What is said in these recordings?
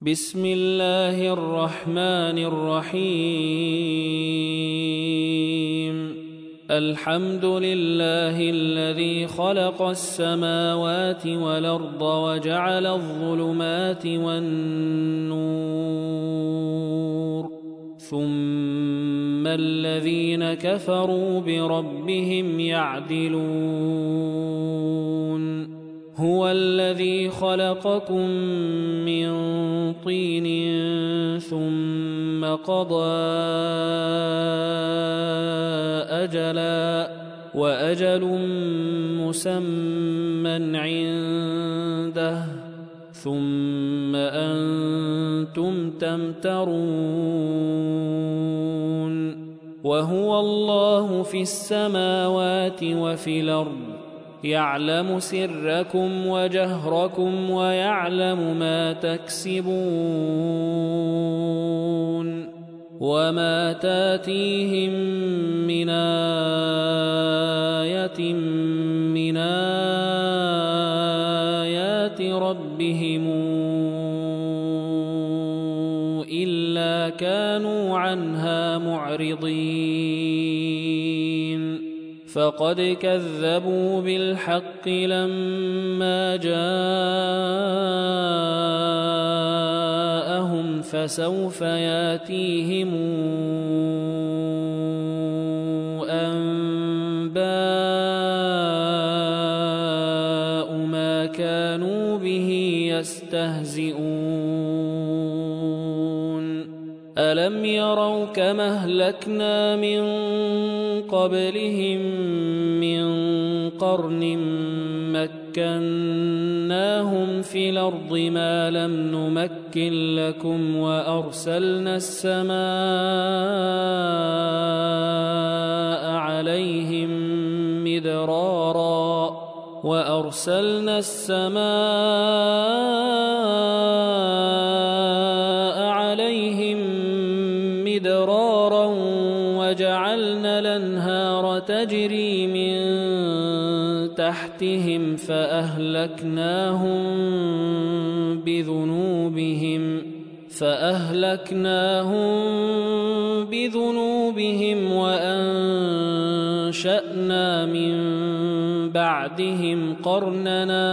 بسم الله الرحمن الرحيم الحمد لله الذي خلق السماوات والأرض وجعل الظلمات والنور ثم الذين كفروا بربهم يعدلون هو الذي خلقكم من طين ثم قضى أجلا وأجل مسمى عنده ثم أنتم تمترون وهو الله في السماوات وفي الأرض يعلم سركم وجهركم ويعلم ما تكسبون وما تاتيهم من آية من آيات ربهم إلا كانوا عنها معرضين فقد كذبوا بالحق لما جاءهم فسوف ياتيهم أنباء ما كانوا به يستهزئون ألم يروا كما أهلكنا من قبلهم من قرن مكناهم في الأرض ما لم نمكن لكم وأرسلنا السماء عليهم مدرارا وجعلنا الأنهار تجري من تحتهم فأهلكناهم بذنوبهم وأنشأنا من بعدهم قرننا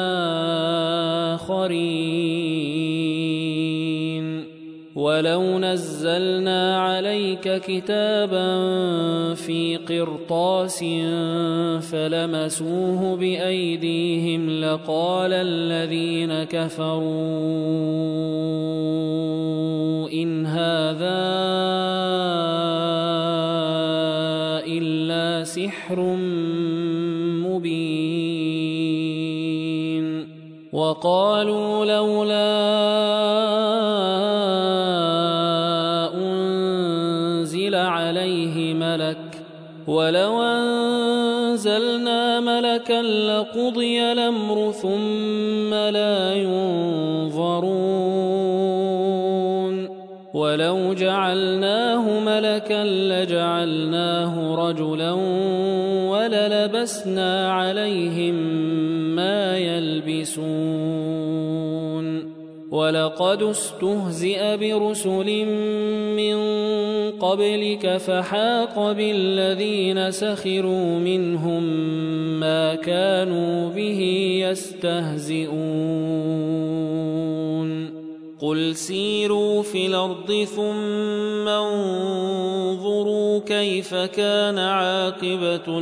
آخرين ولو نزلنا عليك كتابا في قرطاس فلمسوه بأيديهم لقال الذين كفروا إن هذا إلا سحر مبين وقالوا لولا عليه ملك ولو أنزلنا ملكا لقضي الأمر ثم لا ينظرون ولو جعلناه ملكا لجعلناه رجلا وللبسنا عليهم ما يلبسون ولقد استهزئ برسل من قبلك فحاق بالذين سخروا منهم ما كانوا به يستهزئون قل سيروا في الأرض ثم انظروا كيف كان عاقبة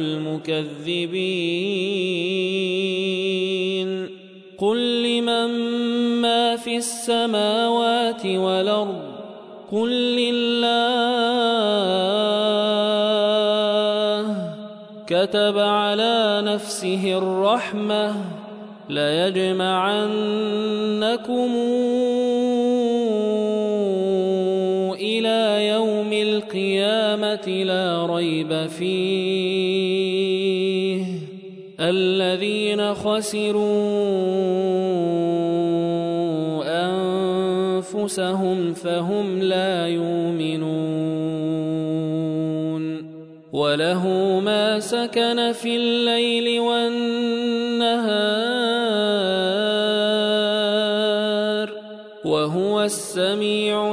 المكذبين قل لمن ما في السماوات والأرض قل لله كتب على نفسه الرحمة ليجمعنكم إلى يوم القيامة لا ريب فيه الذين خسروا أنفسهم فهم لا يؤمنون وله ما سكن في الليل والنهار وهو السميع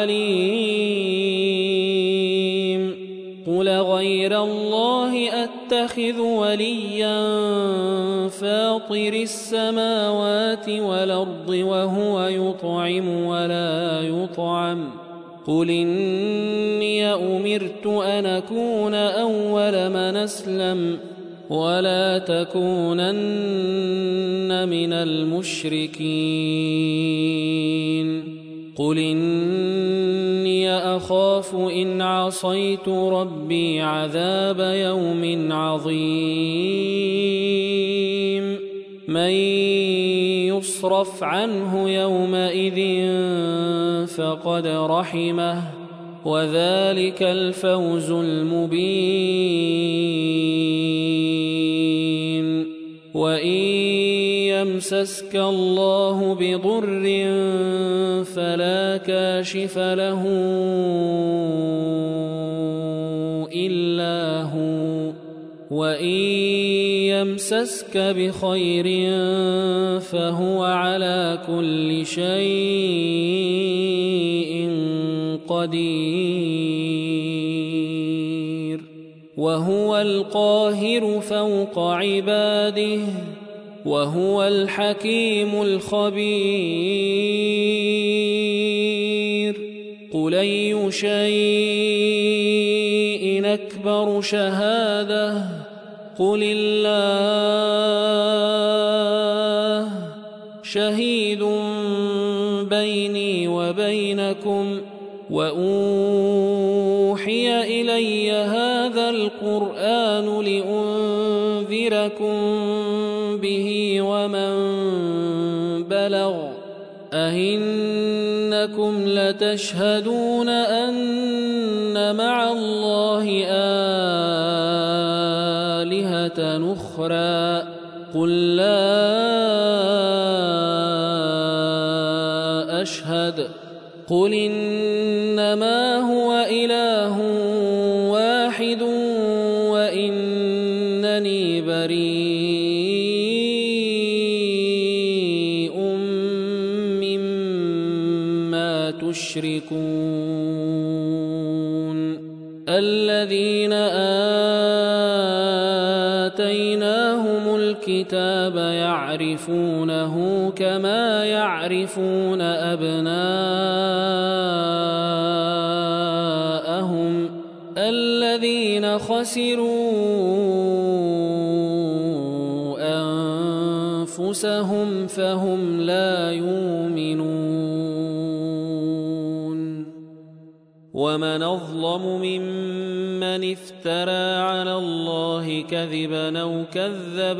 العليم. قل غير الله أتخذ وليا فاطر السماوات والأرض وهو يطعم ولا يطعم. قل إني أمرت أن أكون أول من أسلم ولا تكونن من المشركين. قل إني أخاف إن عصيت ربي عذاب يوم عظيم. من يصرف عنه يومئذ فقد رحمه وذلك الفوز المبين. وإن يمسسك الله بضر فلا كاشف له إلا هو، وإن يمسسك بخير فهو على كل شيء قدير. وهو القاهر فوق عباده وهو الحكيم الخبير. قل أي شيء أكبر شهادة؟ قل الله شهيد بيني وبينكم. وأوحي إلي هذا القرآن لأنذركم به ومن بلغ. أئنكم لتشهدون أن مع الله آلهة أخرى؟ قل لا أشهد. قل إنما هو إله واحد وإنني بريء مما تشركون. الذين آتيناهم الكتاب يعرفونه كما يعرفون أبناءهم. الذين خسروا أنفسهم فهم لا يؤمنون. ومن أظلم ممن افترى على الله كذبا أو كذب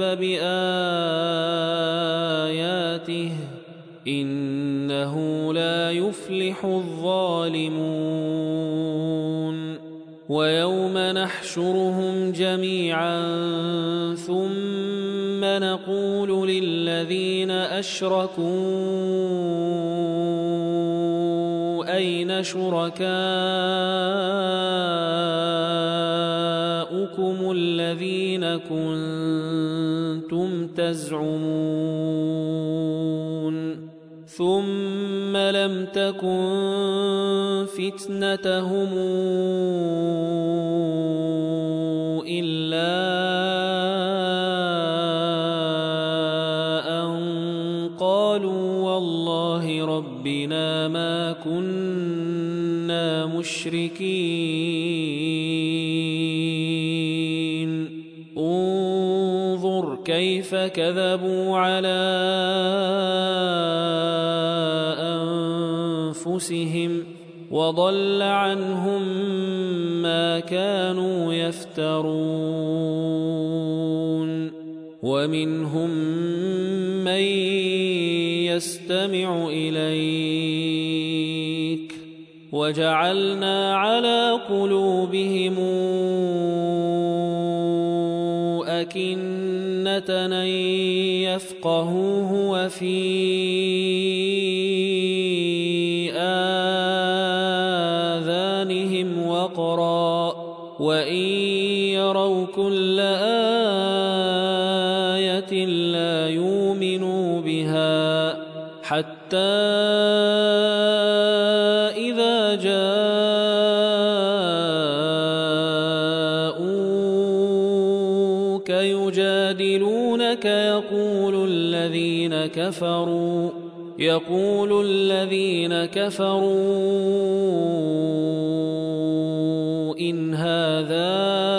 بآياته إنه لا يفلح الظالمون. ويوم نحشرهم جميعا ثم نقول للذين أشركوا أين شركاؤكم الذين كنتم تزعمون ثم لم تكن فتنتهم إلا أن قالوا والله ربنا ما كنا مشركين. انظر كيف كذبوا على أنفسهم وضل عنهم ما كانوا يفترون. ومنهم من يستمع إليك وجعلنا على قلوبهم أكنة أن يفقهوه وفي آذانهم وقرا وإن يروا كل آية لا يؤمنوا بها حتى الذين كفروا إن هذا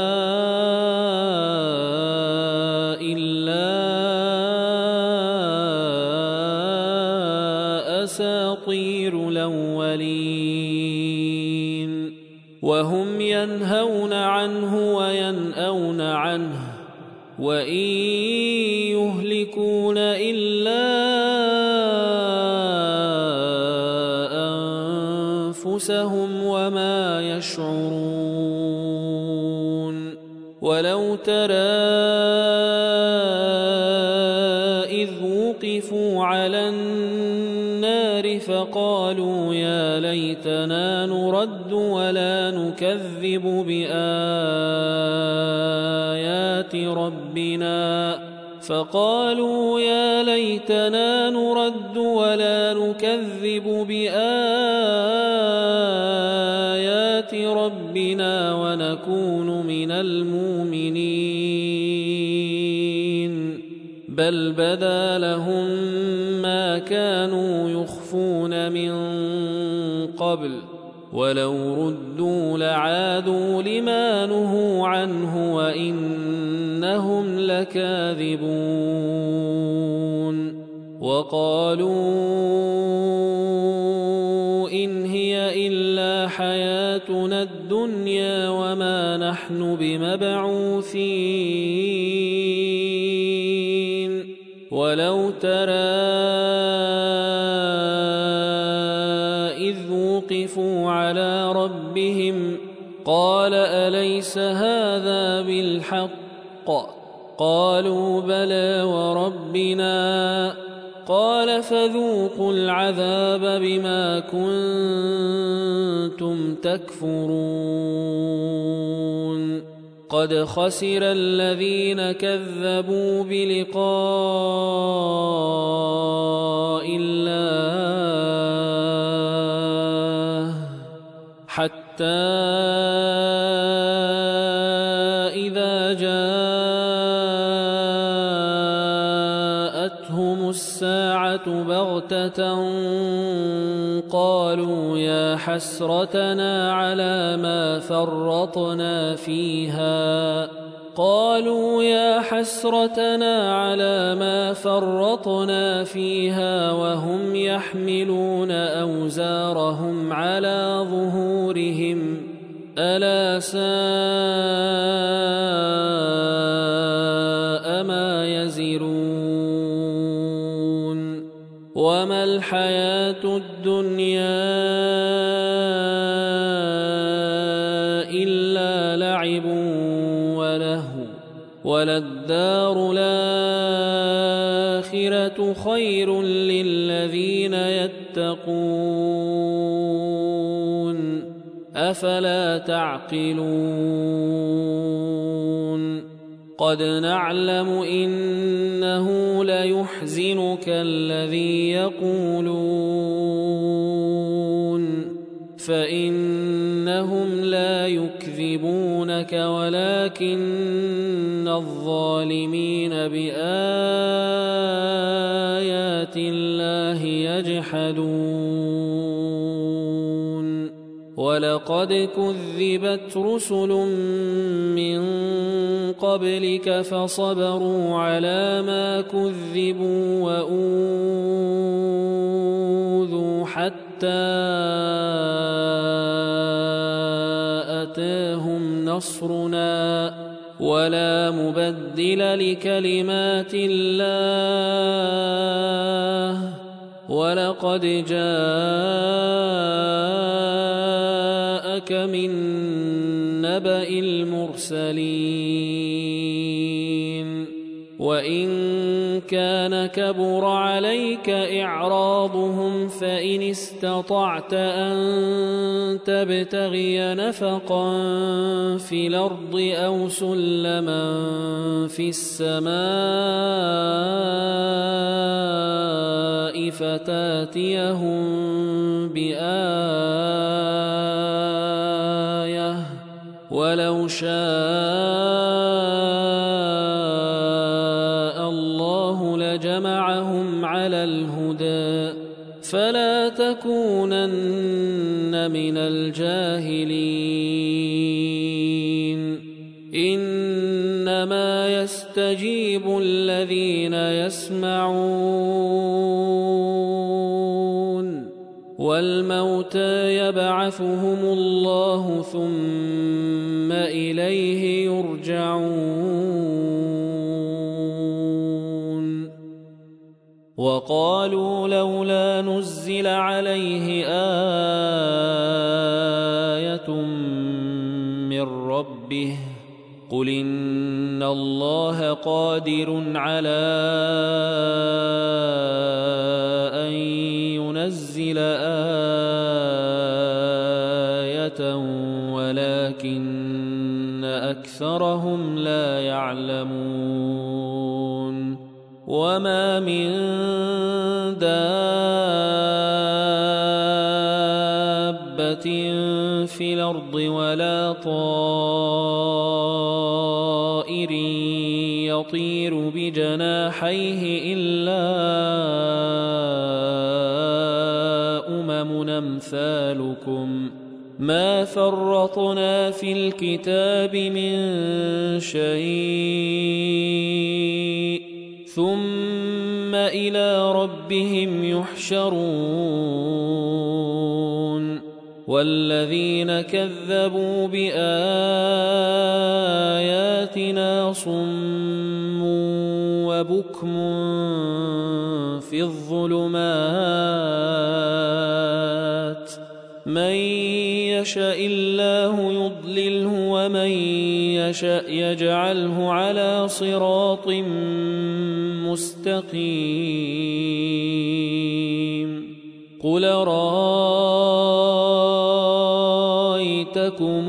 إلا أساطير الأولين وهم ينهون عنه وينأون عنه وإن يهلكون إلا أنفسهم وما يشعرون ولو ترى إذ وقفوا على النار فقالوا يا ليتنا نرد ولا نكذب بآيات ربنا ونكون من المؤمنين بل بدا لهم ما كانوا يخفون من قبل ولو ردوا لعادوا لما نهوا عنه وإنهم لكاذبون وقالوا إن هي إلا حياتنا الدنيا وما نحن بمبعوثين ولو ترى إذ وقفوا على ربهم قال أليس هذا بالحق قالوا بلى وربنا قال فذوقوا العذاب بما كنتم تكفرون قد خسر الذين كذبوا بلقاء الله حتى إذا جاءتهم الساعة بغتة قالوا يا حسرتنا على ما فرطنا فيها وهم يحملون أوزارهم على ظهورهم ألا ساء ما يزرون وما الحياة الدنيا إلا لعب ولهو وللدار الآخرة خير للذين يتقون أفلا تعقلون قد نعلم إنه ليحزنك الذي يقولون فإنهم لا يكذبونك ولكن الظالمين بآيات الله يجحدون ولقد كذبت رسل من قبلك فصبروا على ما كذبوا وأوذوا حتى أتاهم نصرنا ولا مبدل لكلمات الله ولقد جاءك من نبأ المرسلين وإن كان كبر عليك إعراضهم فإن استطعت أن تبتغي نفقا في الأرض أو سلما في السماء فتاتيهم بآية ولو شاء الله لجمعهم فلا تكونن من الجاهلين إنما يستجيب الذين يسمعون والموتى يبعثهم الله ثم إليه يرجعون وقالوا لولا نزل عليه آية من ربه قل إن الله قادر على أن ينزل آية ولكن أكثرهم لا يعلمون وما من دابة في الأرض ولا طائر يطير بجناحيه إلا أمم أمثالكم ما فرطنا في الكتاب من شيء ثم إلى ربهم يحشرون والذين كذبوا بآياتنا صم وبكم في الظلمات من يشاء الله يضلله ومن يشاء يجعله على صراط مستقيم قل رأيتكم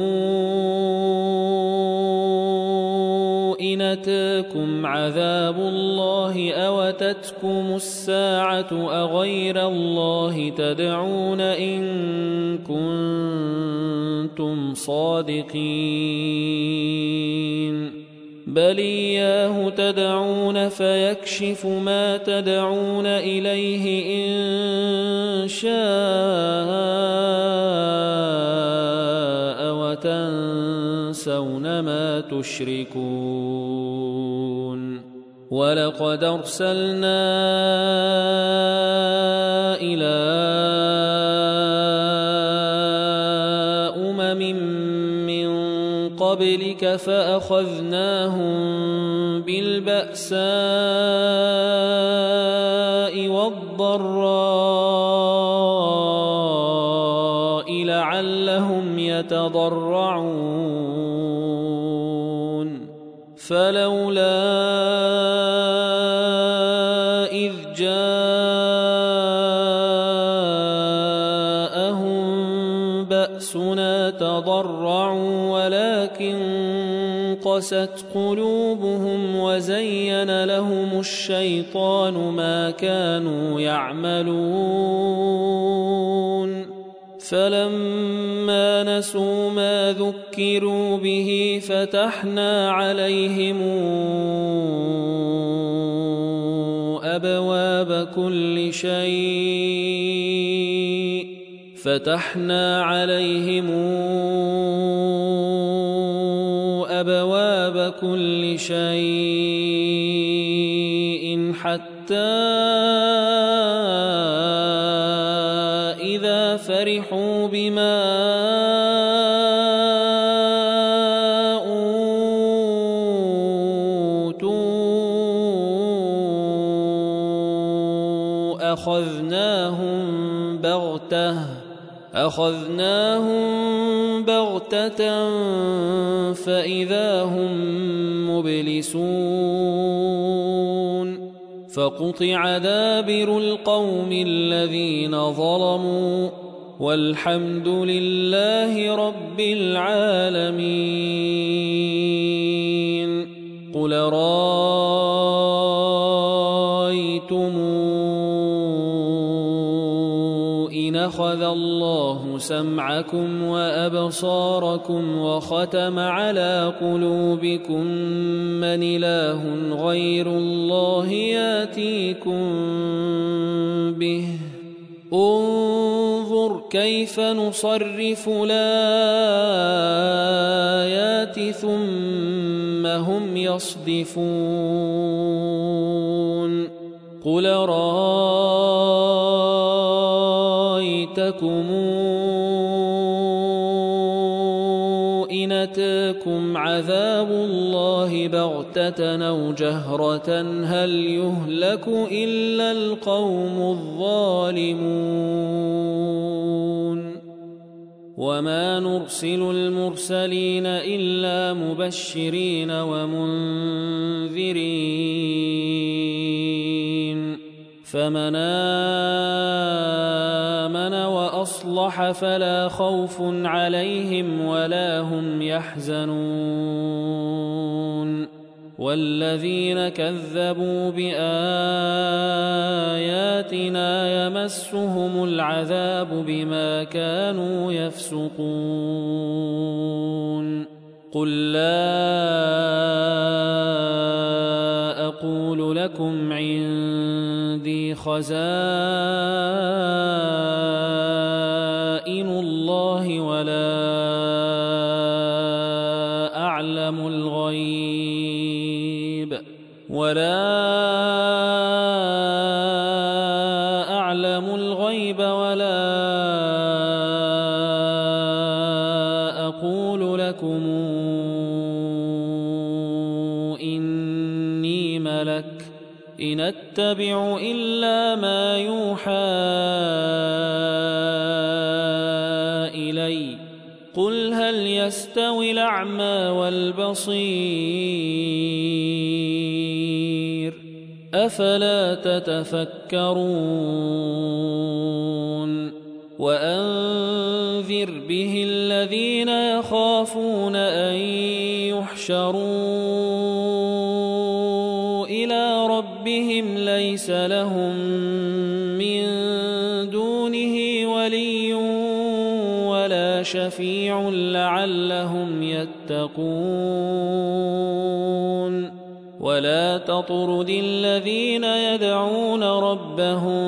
إن أتاكم عذاب الله أو أتتكم الساعة أغير الله تدعون إن كنتم صادقين بل إياه تدعون فيكشف ما تدعون إليه إن شاء وتنسون ما تشركون ولقد أرسلنا إلى من قبلك فأخذناهم بالبأساء والضراء لعلهم يتضرعون فلولا إذ جاءهم بأسنا تضرعوا ولكن قست قلوبهم وزين لهم الشيطان ما كانوا يعملون فلما نسوا ما ذكروا به فتحنا عليهم أبواب كل شيء حتى إذا فرحوا بما أوتوا أخذناهم بغتة فإذا هم مبلسون فقطع دابر القوم الذين ظلموا والحمد لله رب العالمين قل رأيتم إن أخذ الله سمعكم وأبصاركم وختم على قلوبكم من إله غير الله ياتيكم به انظر كيف نصرف الآيات ثم هم يصدفون قل رأيتكم إن أتاكم عذاب الله بغتة أو جهرة هل يهلك إلا القوم الظالمون وما نرسل المرسلين إلا مبشرين ومنذرين فمن آمن وأصلح فلا خوف عليهم ولا هم يحزنون والذين كذبوا بآياتنا يمسهم العذاب بما كانوا يفسقون قل لا أقول لكم عندي خزائن الله ولا أعلم الغيب ولا أقول لكم إني ملك إن أتبع إلا ما يوحى إلي قل هل يستوي الأعمى والبصير أفلا تتفكرون وأنذر به الذين يخافون أن يحشروا إلى ربهم ليس لهم من دونه ولي ولا شفيع لعلهم يتقون ولا تطرد الذين يدعون ربهم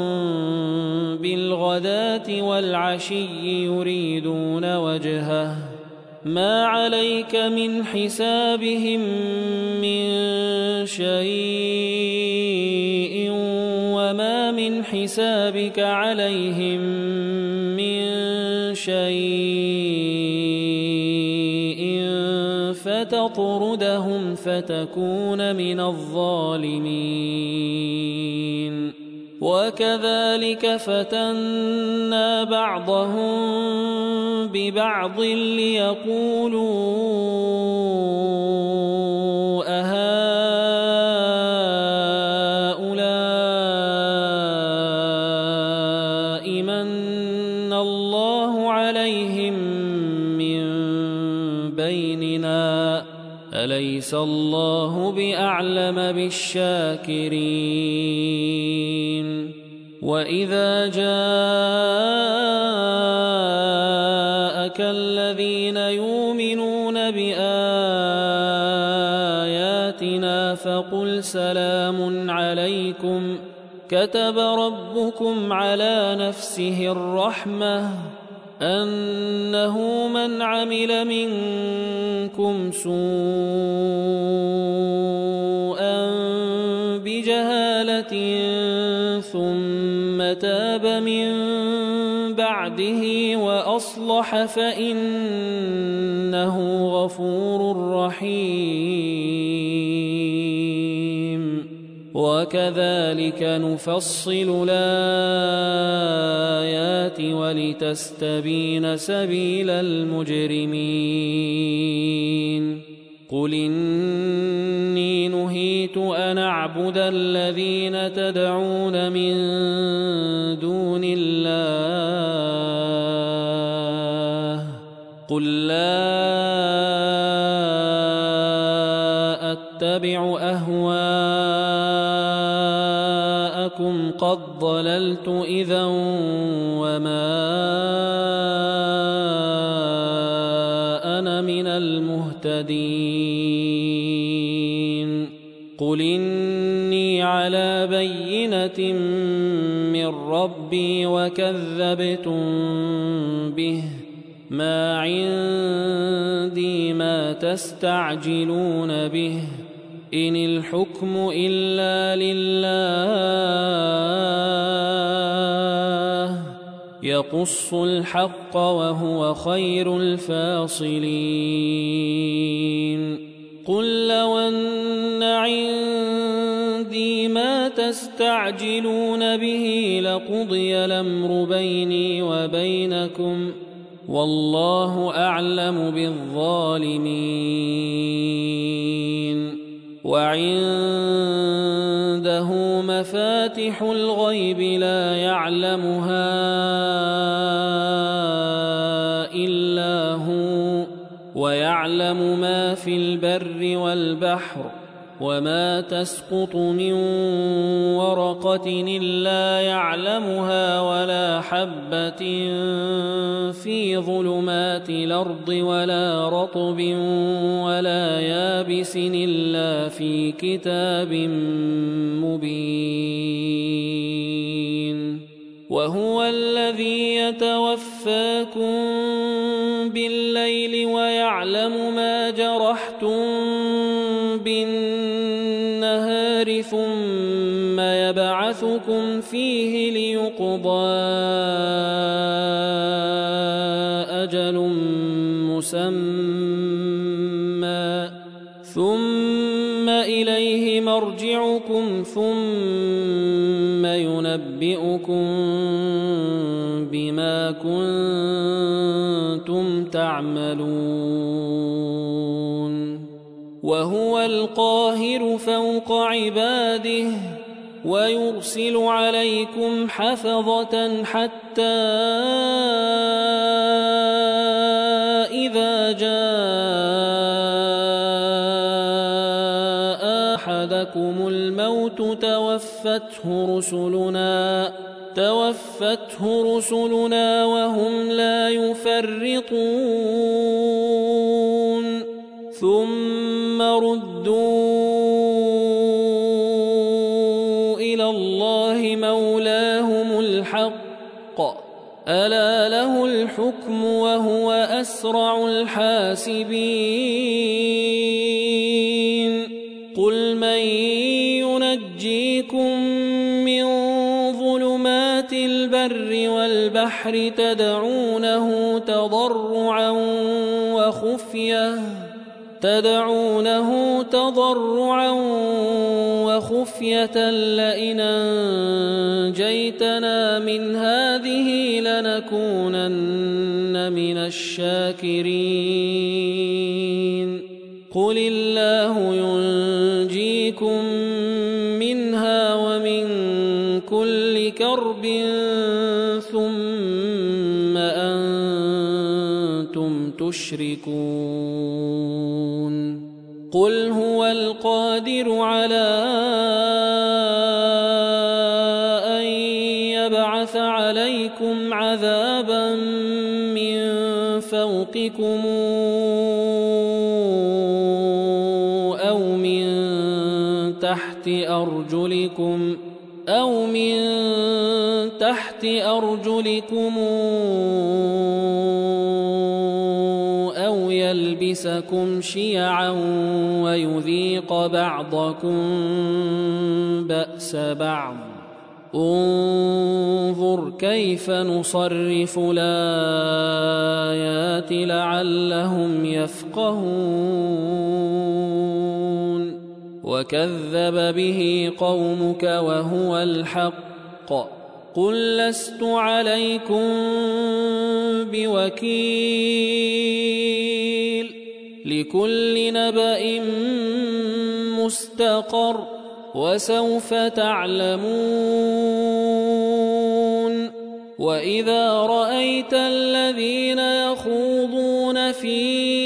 بالغداة والعشي يريدون وجهه ما عليك من حسابهم من شيء وما من حسابك عليهم من شيء فتطردهم فتكون من الظالمين وكذلك فتنا بعضهم ببعض ليقولوا أهؤلاء من الله عليهم من بيننا أليس الله بأعلم بالشاكرين وإذا جاءك الذين يؤمنون بآياتنا فقل سلام عليكم كتب ربكم على نفسه الرحمة أنه من عمل منكم سوءا بجهالة ثم تاب من بعده وأصلح فإنه غفور رحيم وكذلك نفصل الآيات ولتستبين سبيل المجرمين قل إني نهيت أن أعبد الذين تدعون من دون الله قل لا أتبع أهواءكم قد ضللت إذا وما أنا من المهتدين قل إني على بينة من من ربي وكذبتم به ما عندي ما تستعجلون به إن الحكم إلا لله يقص الحق وهو خير الفاصلين قل لو أن عندي ما تستعجلون به لقضي الأمر بيني وبينكم والله أعلم بالظالمين وعنده مفاتح الغيب لا يعلمها إلا هو ويعلم ما في البر والبحر وما تسقط من ورقة إلا يعلمها ولا حبة في ظلمات الأرض ولا رطب ولا يابس إلا في كتاب مبين وهو الذي يتوفاكم بالليل ويعلم ما جرحتم بالنهار ثم يبعثكم فيه ليقضى أجل مسمى ثم إليه مرجعكم ثم ينبئكم بما كنتم تعملون وهو القاهر فوق عباده ويرسل عليكم حفظة حتى إذا جاء أحدكم الموت توفته رسلنا وهم لا يفرطون ثم ردوا إلى الله مولاهم الحق ألا له الحكم وهو أسرع الحاسبين قل من ينجيكم من ظلمات البر والبحر تدعونه تضرعا وخفية لئن أنجيتنا من هذه لنكونن من الشاكرين قل الله ينجيكم منها ومن كل كرب ثم أنتم تشركون قل هو القادر على أن يبعث عليكم عذابا من فوقكم أو من تحت أرجلكم أو يلبسكم شيعا ويذيق بعضكم بأس بعض انظر كيف نصرف الآيات لعلهم يفقهون وكذب به قومك وهو الحق قل لست عليكم بوكيل لكل نبأ مستقر وسوف تعلمون وإذا رأيت الذين يخوضون في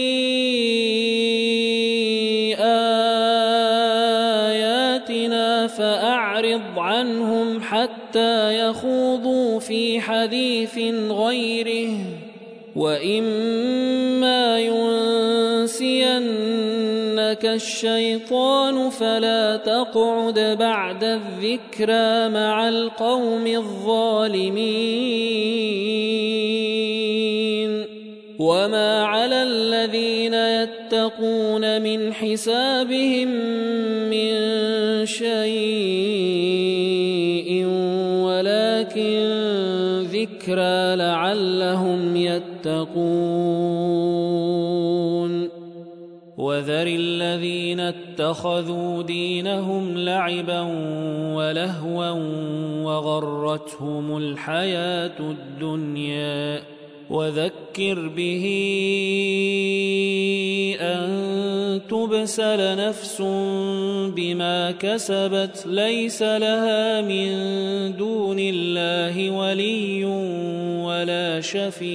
آياتنا فأعرض عنهم حتى يخوضوا في حديث غيره وإما ينسينك لك الشيطان فلا تقعد بعد الذكرى مع القوم الظالمين وما على الذين يتقون من حسابهم من شيء ولكن ذكرى لعلهم يتقون وذر الذين اتخذوا دينهم لعبا ولهوا وغرتهم الحياة الدنيا وذكر به أن تبسل نفس بما كسبت ليس لها من دون الله ولي ولا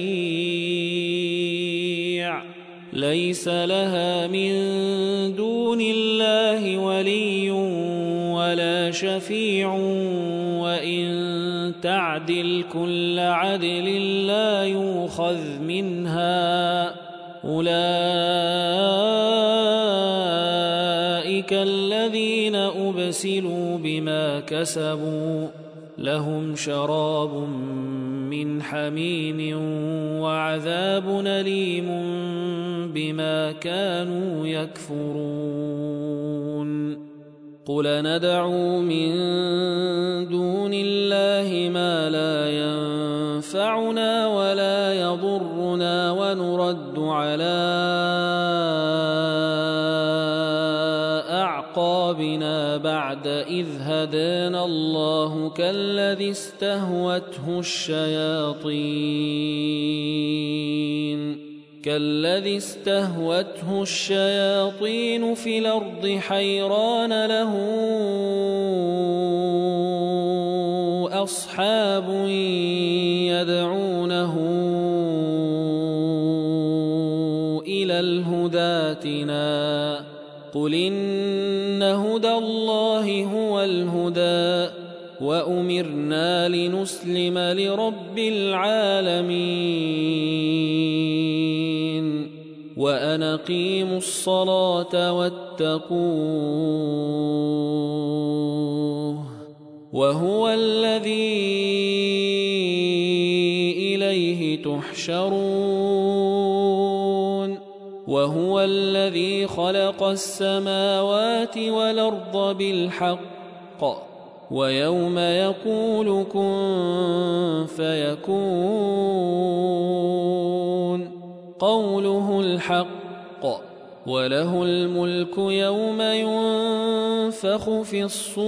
شفيع ليس لها من دون الله ولي ولا شفيع وإن تعدل كل عدل لا يؤخذ منها أولئك الذين أبسلوا بما كسبوا لهم شراب من حميم وعذاب أليم بما كانوا يكفرون قل ندعو من دون الله ما لا ينفعنا ولا يضرنا ونرد على أعقابنا بعد إذ هدانا الله كالذي استهوته الشياطين في الأرض حيران له أصحاب يدعونه إلى الهدى ائتنا قل إن هدى الله هو الهدى وأمرنا لنسلم لرب العالمين وأن أقيموا الصلاة واتقوه وهو الذي إليه تحشرون وهو الذي خلق السماوات والأرض بالحق ويوم يقول كن فيكون قوله الحق وله الملك يوم ينفخ في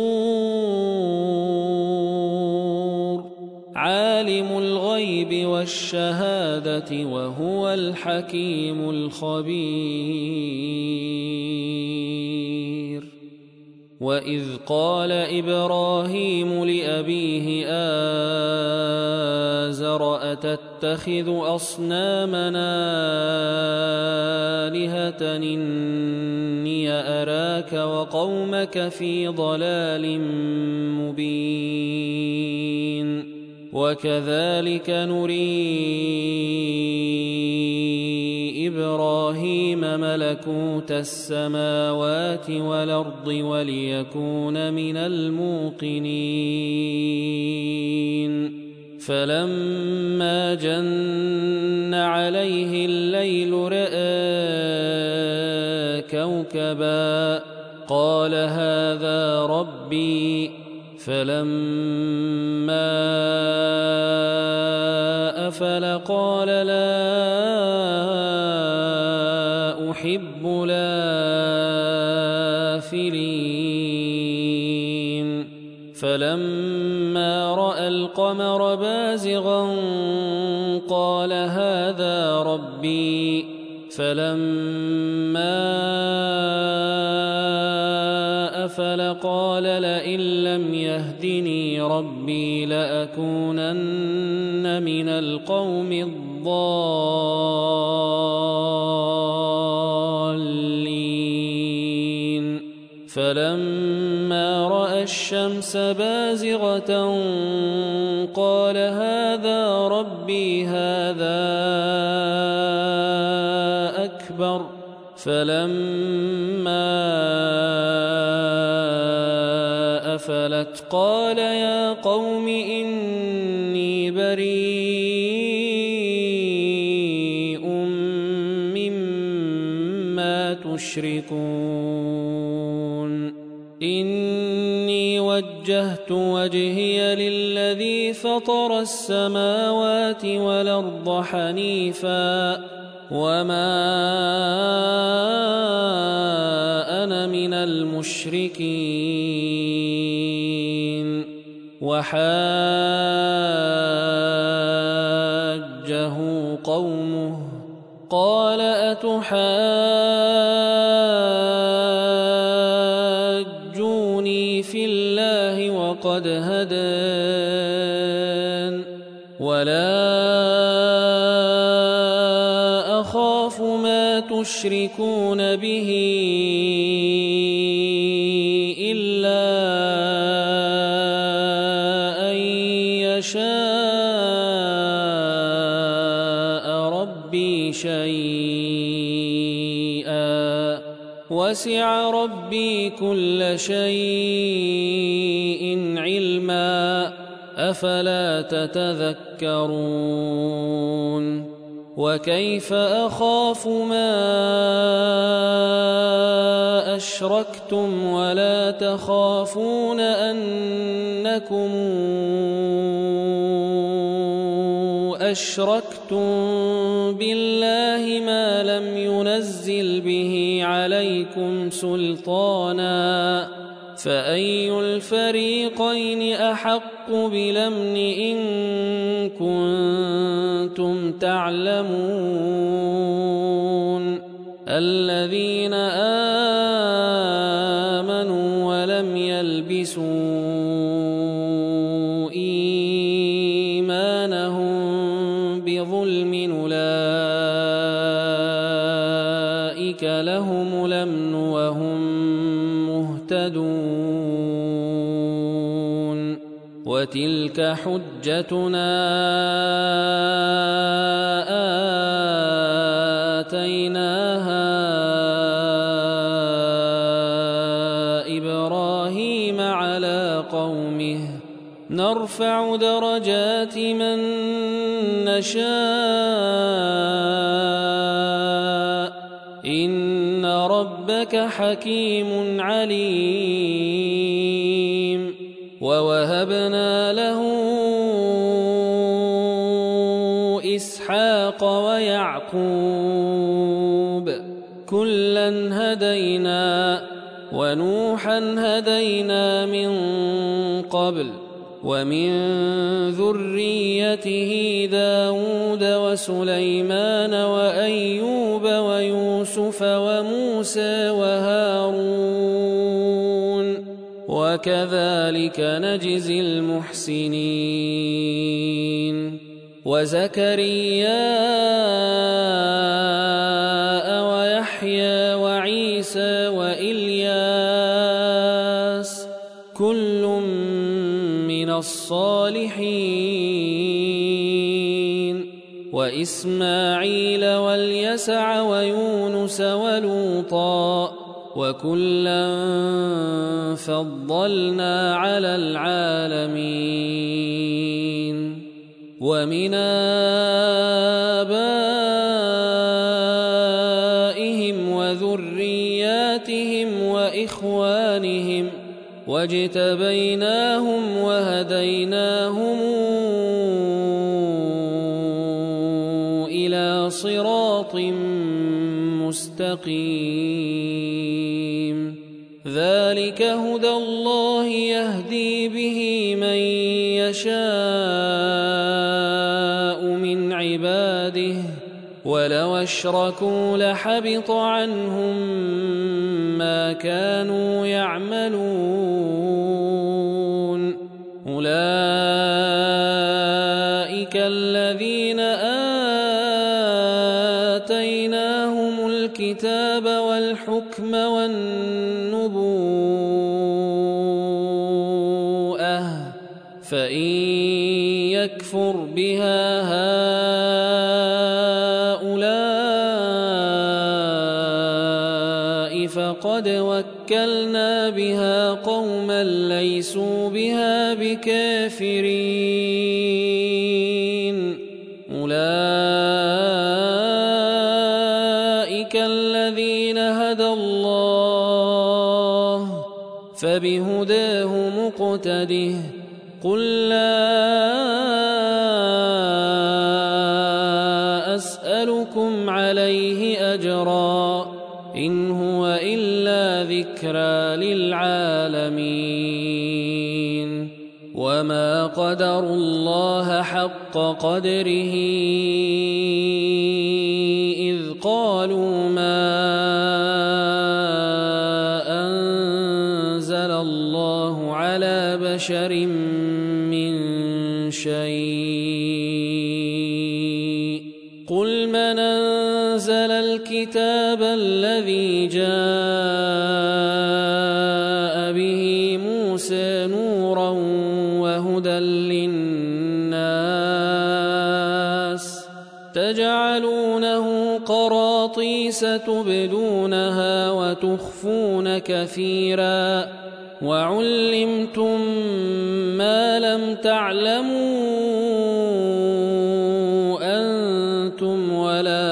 الصور عالم الغيب والشهادة وهو الحكيم الخبير وإذ قال إبراهيم لأبيه آزر أتتخذ أصنامنا آلهة إني أراك وقومك في ضلال مبين وكذلك نري إبراهيم ملكوت السماوات والأرض وليكون من الموقنين فلما جن عليه الليل رأى كوكبا قال هذا ربي فلما أفل قال لا أحب الآفلين فلما رأى القمر بازغا قال هذا ربي فلما أفل قال لئن لم يهدني ربي لأكونن من القوم الضالين فلما رأى الشمس بازغة قال هذا ربي هذا أكبر فلما أفلت قال يا قوم إني بريء مما تشركون إني وجهت وجهي للذي فطر السماوات والأرض حنيفا وما أنا من المشركين وحاجه قومه قال أتحاجوني في الله وقد هدان ولا أخاف ما تشركون به إلا أن يشاء ربي شيئا وسع ربي كل شيء علما أفلا تتذكرون وكيف أخاف ما أشركتم ولا تخافون أنكم أشركتم بالله ما لم ينزل به عليكم سلطانا فأي الفريقين أحق بالأمن إن كنتم تعلمون الذين آمنوا ولم يلبسوا إيمانهم بظلم أولئك لهم الأمن وهم مهتدون وتلك حجتنا آتيناها إبراهيم على قومه نرفع درجات من نشاء إن ربك حكيم عليم ووهبنا له إسحاق ويعقوب كلا هدينا ونوحا هدينا من قبل ومن ذريته داود وسليمان وأيوب ويوسف وموسى وهارون وكذلك نجزي المحسنين وزكريا ويحيى وعيسى وإلياس كل من الصالحين وإسماعيل واليسع ويونس ولوطا وكلا فضلنا على العالمين ومن آبائهم وذرياتهم وإخوانهم واجتبيناهم وهديناهم إلى صراط مستقيم ذلك هدى الله يهدي به من يشاء من عباده ولو أشركوا لحبط عنهم ما كانوا يعملون أولئك الذين آتيناهم الكتاب والحكم والنبوءة فإن يكفر بها لقد وكلنا بها قوما ليسوا بها بكافرين أولئك الذين هدى الله فبهداه مقتده قل لا أسألكم عليه أجرا إن هو إلا ذكرى للعالمين وما قدروا الله حق قدره إذ قالوا ما أنزل الله على بشر من شيء قل من أنزل الكتاب الذي جاء به موسى نورا وهدى للناس تجعلونه قراطيس تبدونها وتخفون كثيرا وعلمتم ما لم تعلموا أنتم ولا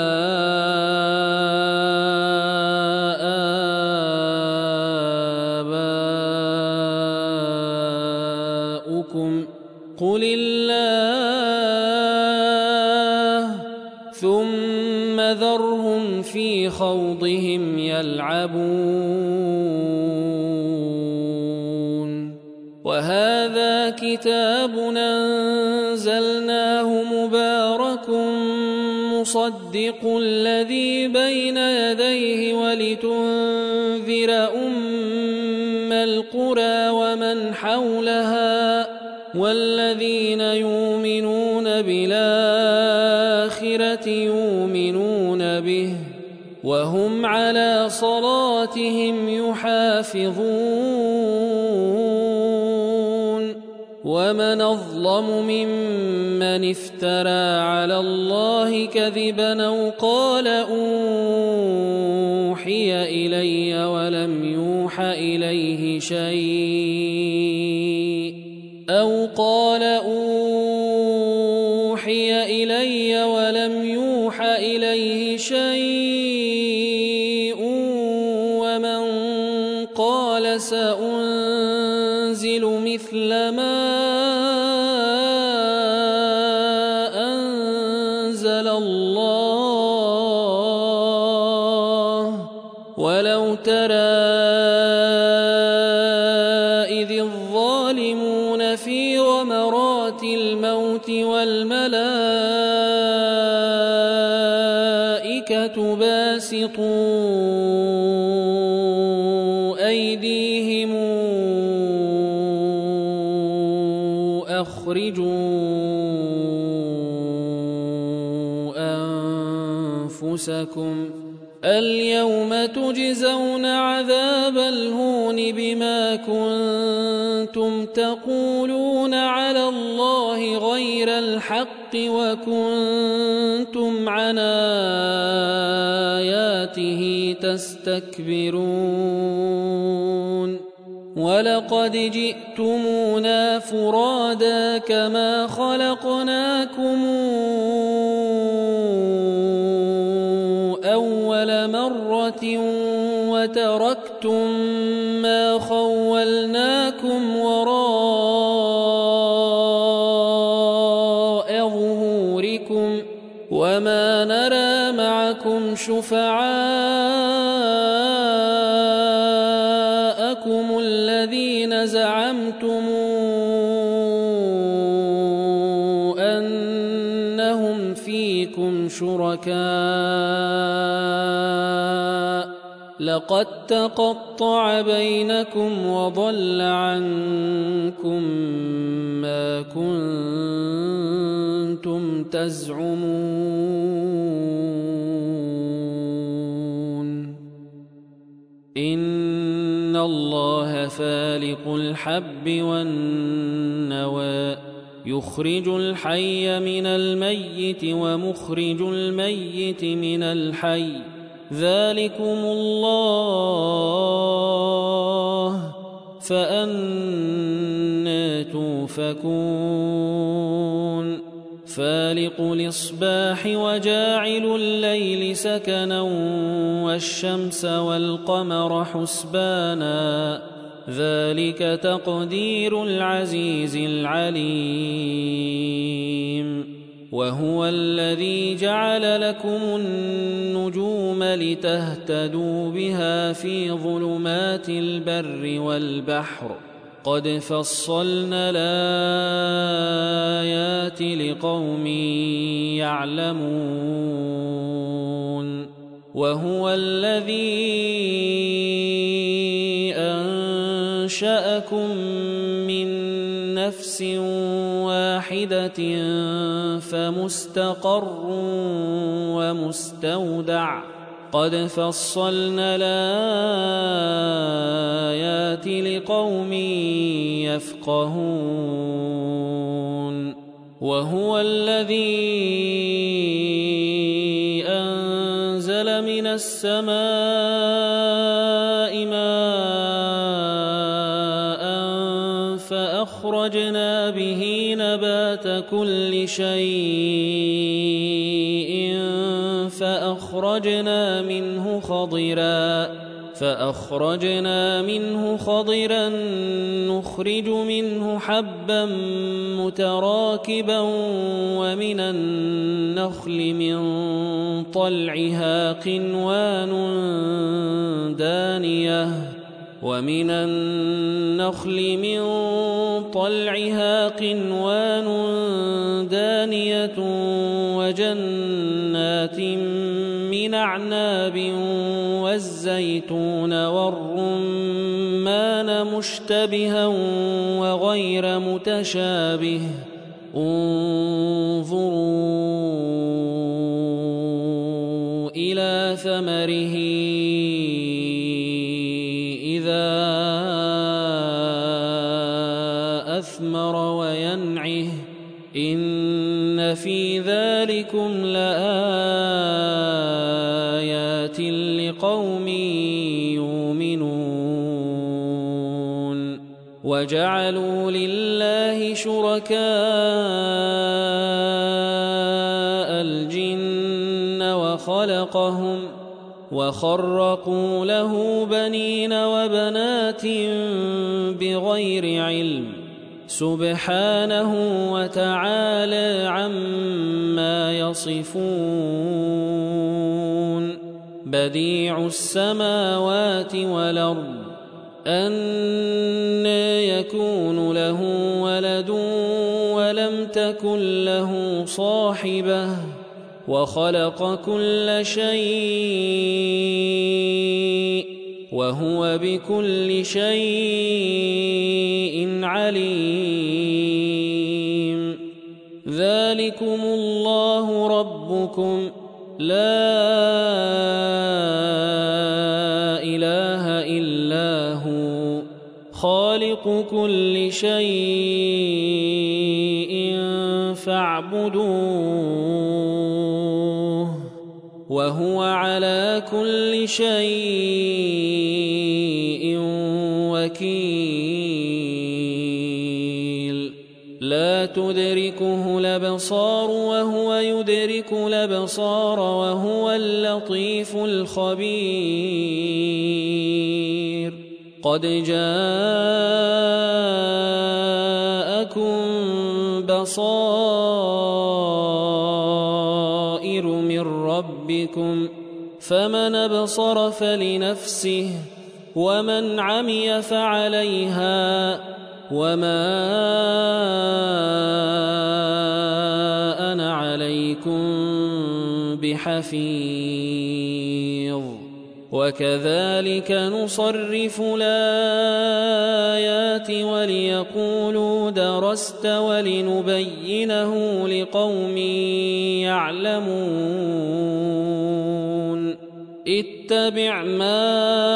آباؤكم قل الله ثم ذرهم في خوضهم يلعبون وهذا كتاب أنزلناه مبارك مصدق الذي بين يديه ولتنذر أم القرى ومن حولها والذين يؤمنون بالآخرة يؤمنون به وهم على صلاتهم يحافظون ومن أظلم ممن افترى على الله كذبا أو قال أوحي إلي ولم يوح إليه شيء أو قال أوحي إلي ولم يوح إليه شيء ومن قال سأنزل مثل ما أنزل الله ولو ترى إذ الظالمون في غمرات الموت والملائكة باسطوا أيديهم أخرجوا أنفسكم اليوم تجزون عذاب الهون بما كنتم تقولون على الله غير الحق وكنتم عن آياته تستكبرون ولقد جئتمونا فرادا كما خلقناكم أول مرة وتركتم ما خولناكم وراء ظهوركم وما نرى معكم شفعاءكم الذين زعمتم أنهم فيكم شركاء لقد تقطع بينكم وضل عنكم ما كنتم تزعمون إن الله فالق الحب والنوى يخرج الحي من الميت ومخرج الميت من الحي ذلكم الله فأنى توفكون فالق الإصباح وجاعل الليل سكنا والشمس والقمر حسبانا ذلك تقدير العزيز العليم وهو الذي جعل لكم النجوم لتهتدوا بها في ظلمات البر والبحر قد فصلنا الآيات لقوم يعلمون وهو الذي أنشأكم من نفس واحدة فمستقر ومستودع قد فصلنا الآيات لقوم يفقهون وهو الذي أنزل من السماء ماء فأخرجنا به نبات كل شيء فأخرجنا منه خضرا نخرج منه حبا متراكبا ومن النخل من طلعها قنوان دانية وجنات من أعناب والزيتون والرمان مشتبها وغير متشابه انظروا إلى ثمره إذا أثمر وينعه إن في ذلكم لآيات لقوم يؤمنون وجعلوا لله شركاء الجن وخلقهم وخرقوا له بنين وبنات بغير علم سبحانه وتعالى عما يصفون بديع السماوات والأرض أنى يكون له ولد ولم تكن له صاحبة وخلق كل شيء وهو بكل شيء عليم ذلكم الله ربكم لا إله إلا هو خالق كل شيء فاعبدوه وهو على كل شيء وكيل لا تدركه الأبصار وهو يدرك الأبصار وهو اللطيف الخبير قد جاءكم بصائر من ربكم فمن أبصر فلنفسه ومن عمي فعليها وما أنا عليكم بحفيظ وكذلك نصرف الآيات وليقولوا درست ولنبينه لقوم يعلمون اتبع ما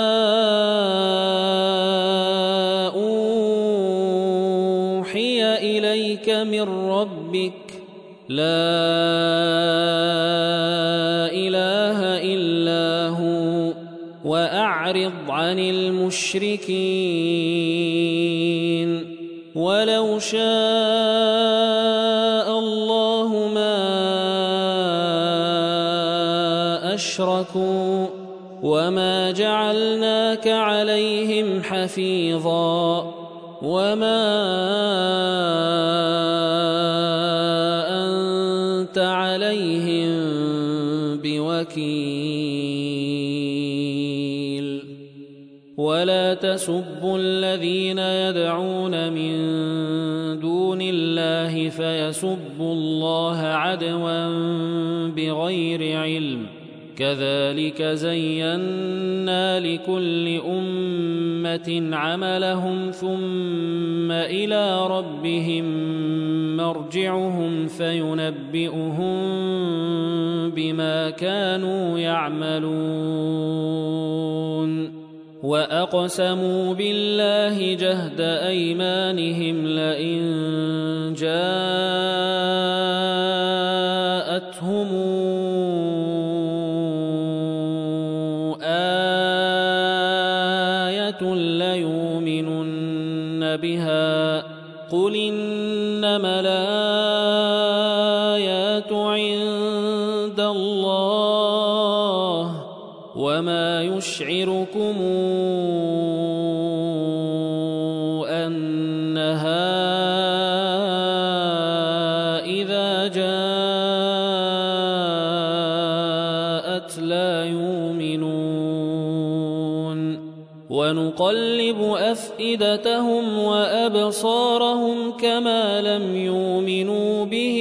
أوحي إليك من ربك لا إله إلا هو فأعرض عن المشركين ولو شاء الله ما أشركوا وما جعلناك عليهم حفيظا وما أنت عليهم بوكيل ولا تسبوا الذين يدعون من دون الله فيسبوا الله عدوا بغير علم كذلك زينا لكل أمة عملهم ثم إلى ربهم مرجعهم فينبئهم بما كانوا يعملون وأقسموا بالله جهد أيمانهم لئن جاءتهم ليؤمنن بها قل إنما الآيات عند الله وما يشعركم أنها إذا جاءت لا يؤمنون ونقلب أفئدتهم وأبصارهم كما لم يؤمنوا به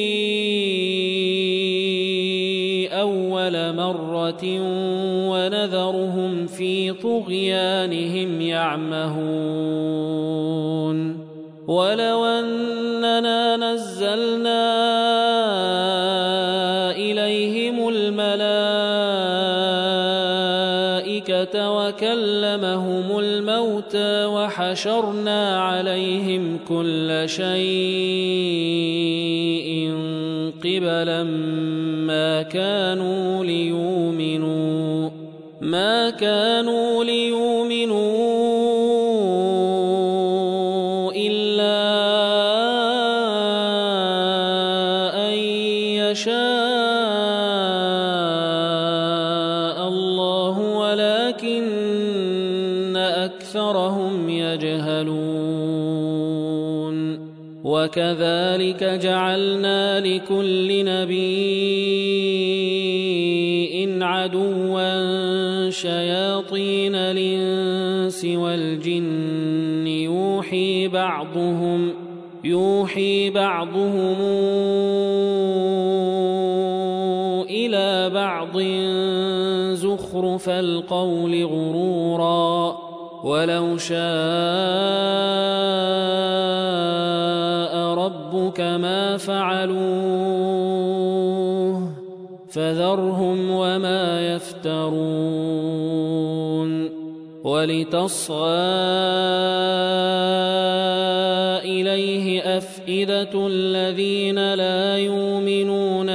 أول مرة ونذرهم في طغيانهم يعمهون ولو أننا نزلنا إليهم الملائكة وكلمهم الموتى وحشرنا عليهم كل شيء قبلا ما كانوا ليؤمنوا إلا أن يشاء الله ولكن أكثرهم يجهلون وكذلك جعلنا لكل نبي عدوا شياطين الإنس والجن يوحي بعضهم إلى بعض زخرف القول غرورا ولو شاء ربك ما فعلوه فذرهم وما يفترون ولتصغى إليه أفئدة الذين لا يؤمنون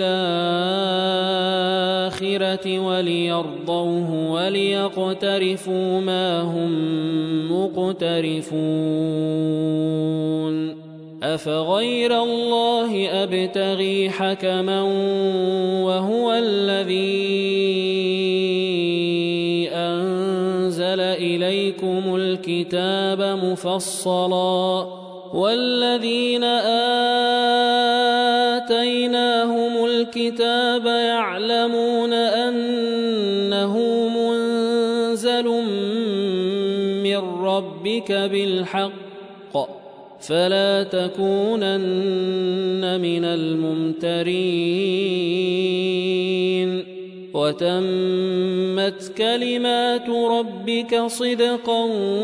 بالآخرة وليرضوه وليقترفوا ما هم مقترفون أفغير الله أبتغي حكما وهو الذي أنزل إليكم الكتاب مفصلا والذين آتيناهم الكتاب يعلمون أنه منزل من ربك بالحق فلا تكونن من الممترين وتمت كلمات ربك صدقا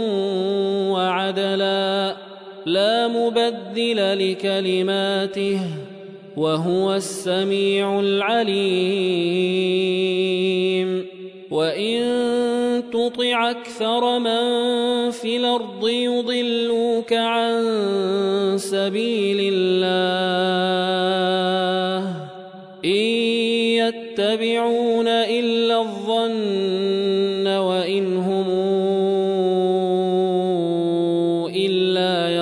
وعدلا لا مبدل لكلماته وهو السميع العليم وإن تطع أكثر من في الأرض يضلوك عن سبيل الله إن يتبعون إلا الظن وإن هم إلا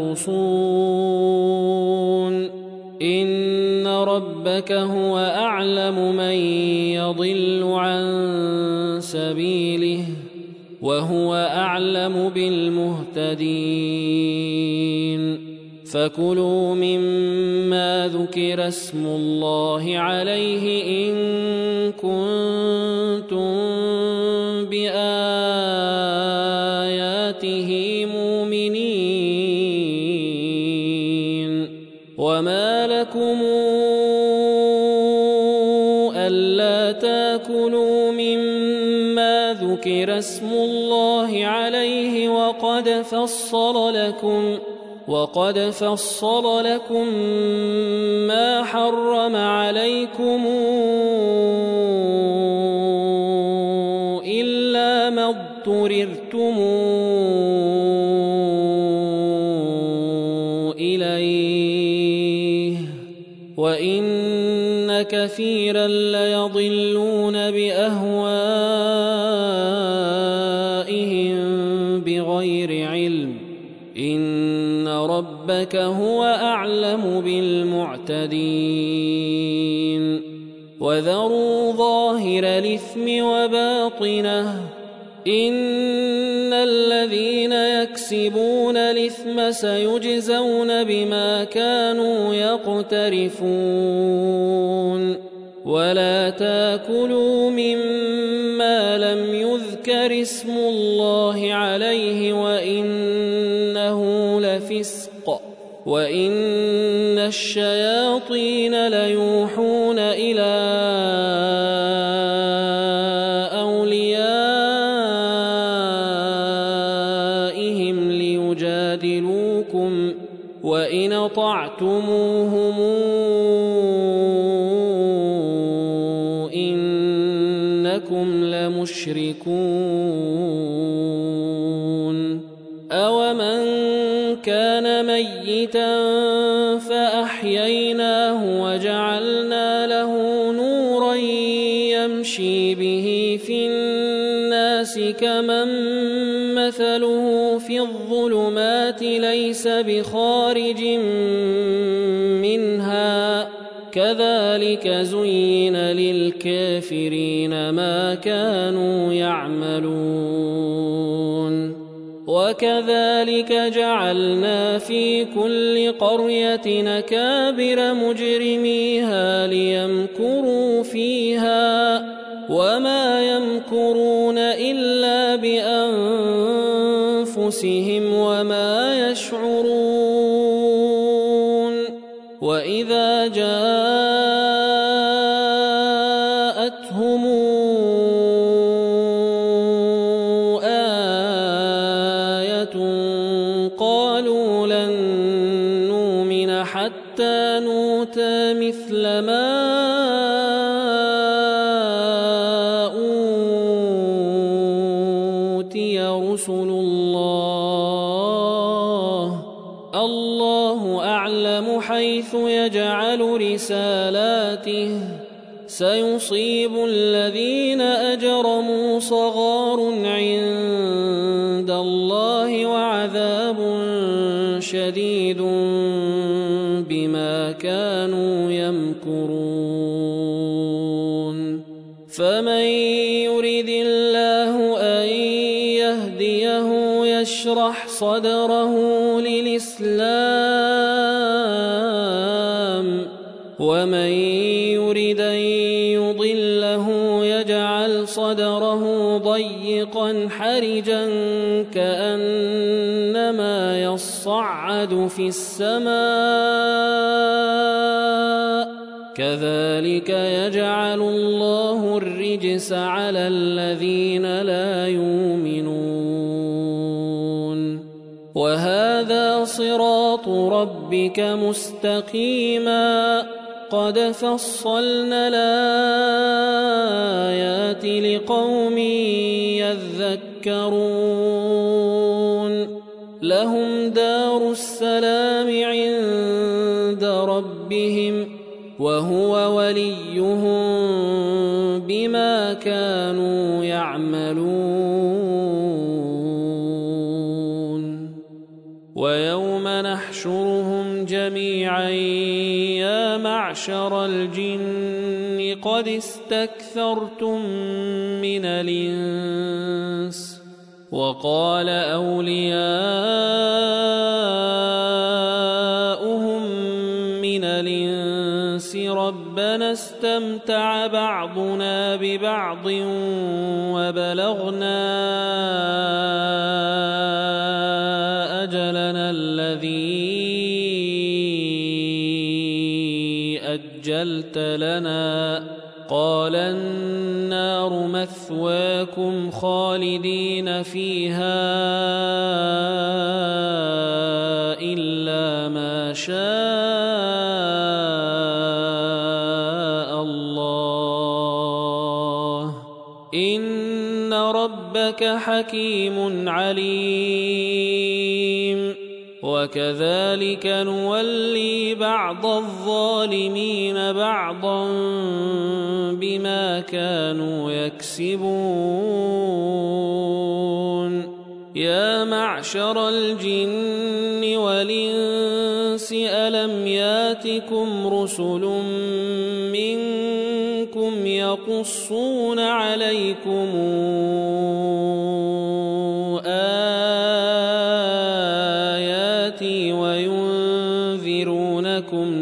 يخرصون إن ربك هو أعلم من يضل عن سبيله وهو أعلم بالمهتدين فكلوا مما ذكر اسم الله عليه إن كنتم بآياته مؤمنين وما لكم ألا تاكلوا مما ذكر اسم الله عليه وقد فصل لكم ما حرم عليكم إلا ما اضطررتم إليه وإن كثيرا ليضلون بأهوائهم بغير علم إن ربك هو أعلم بالمعتدين وذروا ظاهر الإثم وباطنه إن الذين يكسبون الإثم سيجزون بما كانوا يقترفون ولا تاكلوا مما لم يذكر اسم الله عليه وإنه لفسق وإن الشياطين ليوحون إلى أوليائهم ليجادلوكم وإن أطعتموهم إنكم لمشركون أومن كان ميتا فأحييناه وجعلنا له نورا يمشي به في الناس كمن مثله في الظلمات ليس بخارج منها كذلك زين للكافرين ما كانوا يعملون وكذلك جعلنا في كل قرية أكابر مجرميها ليمكروا فيها وما يمكرون إلا بأنفسهم وما يشعرون وإذا جاءتهم آية قالوا لن نؤمن حتى نؤتى مثل ما أوتي رسل الله أعلم حيث يجعل رسالاته سيصيب الذين أجرموا صغار عند الله وعذاب شديد بما كانوا يمكرون فمن يرد الله أن يهديه يشرح صدره للإسلام ومن يرد أن يضله يجعل صدره ضيقا حرجا كأنما يصعد في السماء كذلك يجعل الله الرجس على الذين لا يؤمنون وهذا صراط ربك مستقيما قد فصلنا الآيات لقوم يذكرون لهم دار السلام عند ربهم وهو وليهم بما كانوا يعملون ويوم نحشرهم جميعا يا معشر الجن قد استكثرتم من الإنس وقال أولياؤهم من الإنس ربنا استمتع بعضنا ببعض وبلغنا أجلنا الذي أجلت لنا قال النار مثواكم خالدين فيها إلا ما شاء الله إن ربك حكيم عليم وكذلك نولي بعض الظالمين بعضا بما كانوا يكسبون يا معشر الجن والإنس ألم ياتكم رسل منكم يقصون عليكم آياتي وينذرونكم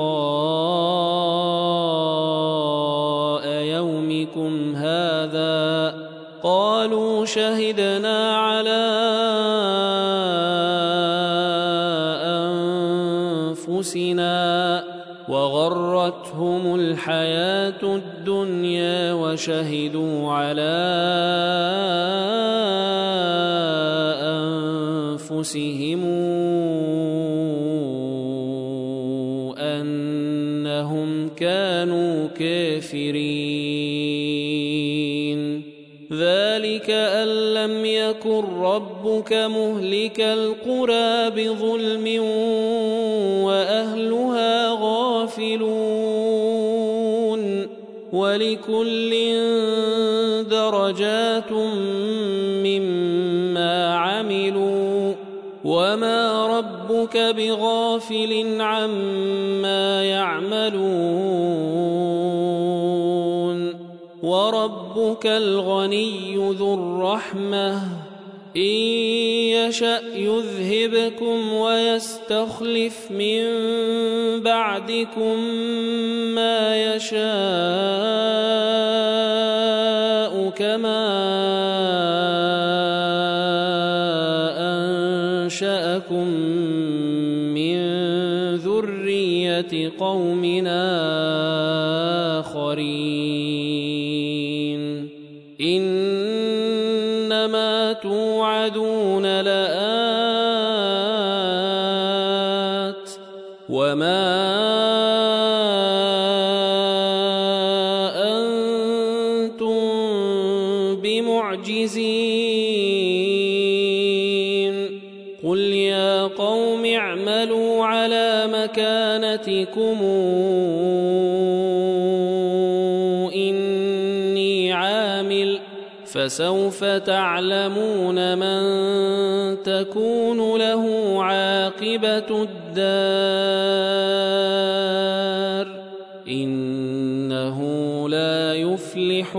لقاء يومكم هذا قالوا شهدنا على أنفسنا وغرتهم الحياة الدنيا وشهدوا على أنفسهم أنهم كانوا كافرين ذلك أن لم يكن ربك مهلك القرى بظلم وأهلها غافلون ولكل درجات مما عملوا وما ربك بغافل عما يعملون وربك الغني ذو الرحمة إن يشأ يذهبكم ويستخلف من بعدكم ما يشاء كما أنشأكم من ذرية قوم آخرين إنما توعدون لآت وما أنتم بمعجزين قل يا قوم اعملوا على مكانتكم إني عامل فسوف تعلمون من تكون له عاقبة الدار إنه لا يفلح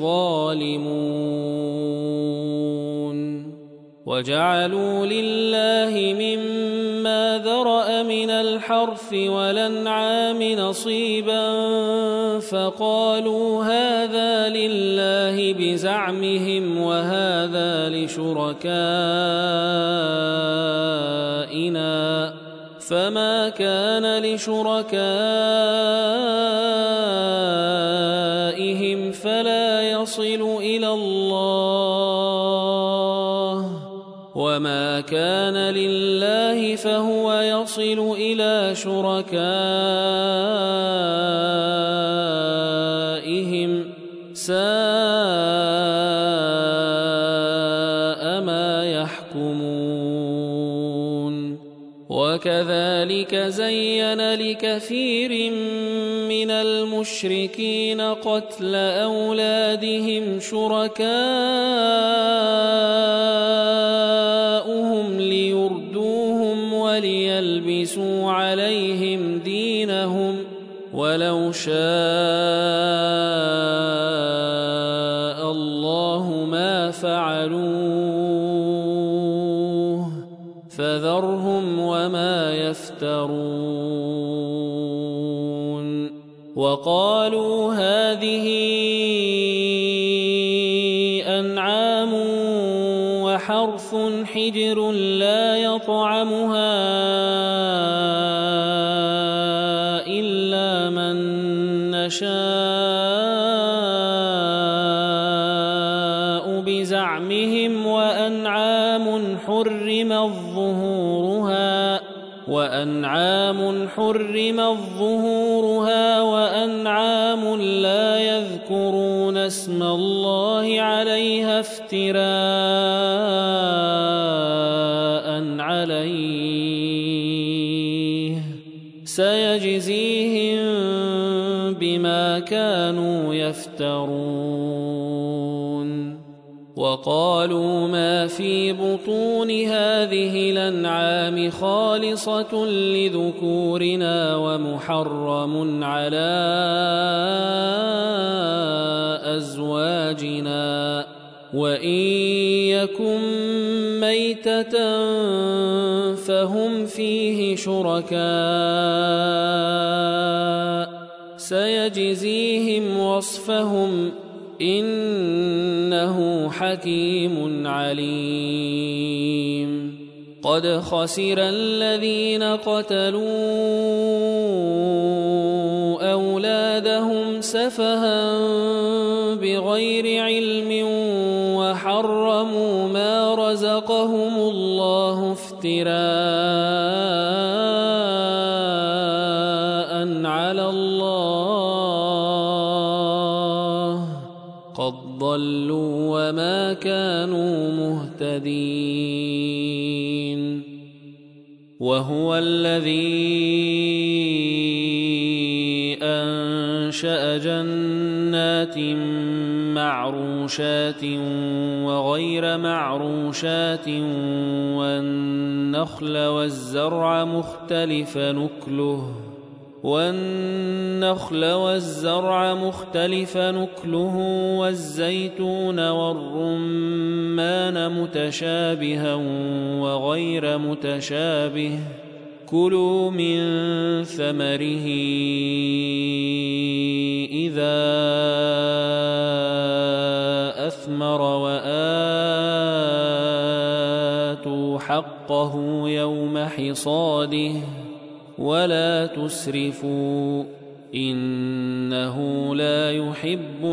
الظالمون وجعلوا لله مما ذرأ من الحرث والأنعام نصيبا فقالوا هذا لله بزعمهم وهذا لشركائنا فما كان لشركائهم فلا يصل إلى الله وما كان لله فهو يصل إلى شركائهم ساء ما يحكمون وكذلك زين لكثير من من المشركين قتل أولادهم شركاؤهم ليردوهم وليلبسوا عليهم دينهم ولو شاء الله ما فعلوه فذرهم وما يفترون وقالوا هذه أنعام وحرث حجر لا يطعمها إلا من نشاء بزعمهم وأنعام حرمت ظهورها وأنعام لا يذكرون اسم الله عليها افتراء عليه سيجزيهم بما كانوا يفترون وقالوا ما في بطون هذه الأنعام خالصة لذكورنا ومحرم على أزواجنا وإن يكن ميتة فهم فيه شركاء سيجزيهم وصفهم إنه حكيم عليم قد خسر الذين قتلوا أولادهم سفها بغير علم وحرموا ما رزقهم الله افتراء على الله قد ضلوا وما كانوا مهتدين وهو الذي أنشأ جنات معروشات وغير معروشات والنخل والزرع مختلف نكله والزيتون والرمان متشابها وغير متشابه كلوا من ثمره إذا أثمر وآتوا حقه يوم حصاده ولا تسرفوا إنه لا يحب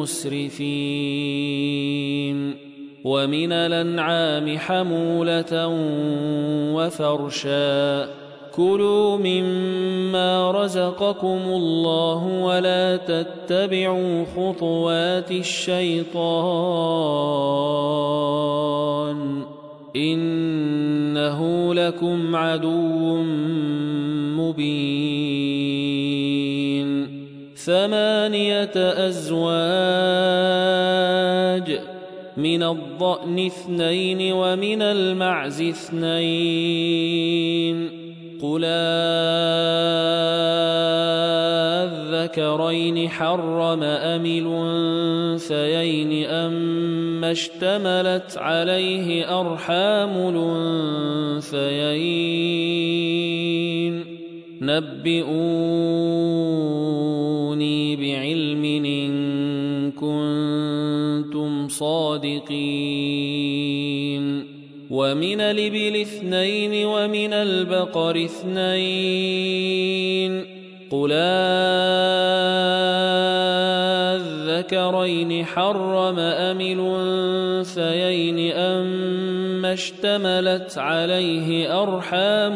المسرفين ومن الأنعام حمولة وفرشا كلوا مما رزقكم الله ولا تتبعوا خطوات الشيطان إنه لكم عدو مبين 8 أزواج من الضأن 2 ومن المعز 2 قل الذكرين حرم أم الأنثيين أما اشتملت عليه أرحام الأنثيين نبئوني بعلم إن كنتم صادقين ومن الإبل 2 ومن البقر 2 قل الذكرين حرم أم الأنثيين أما اشتملت عليه أرحام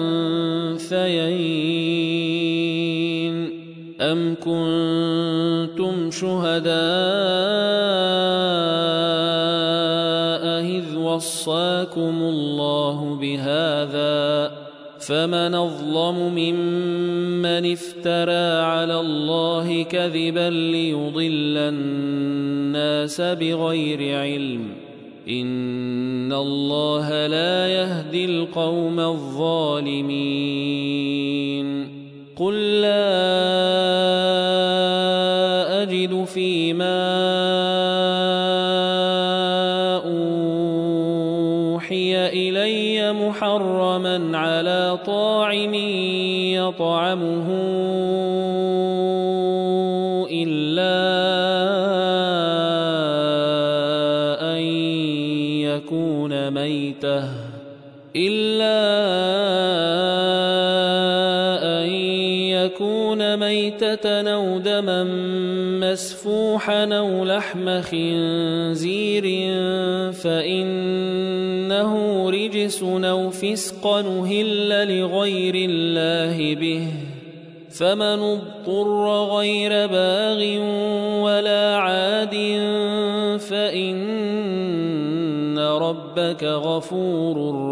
الأنثيين أم كنتم شهداء إذ وصاكم الله بهذا فمن أظلم ممن افترى على الله كذبا ليضل الناس بغير علم إن الله لا يهدي القوم الظالمين قل لا أجد فيما أوحي إلي محرما على طاعم يطعمه إلا أن يكون ميتة أو دما مسفوحا أو لحم خنزير فإنه رجس أو فسقا أهل لغير الله به فمن اضطر غير باغ ولا عاد فإن ربك غفور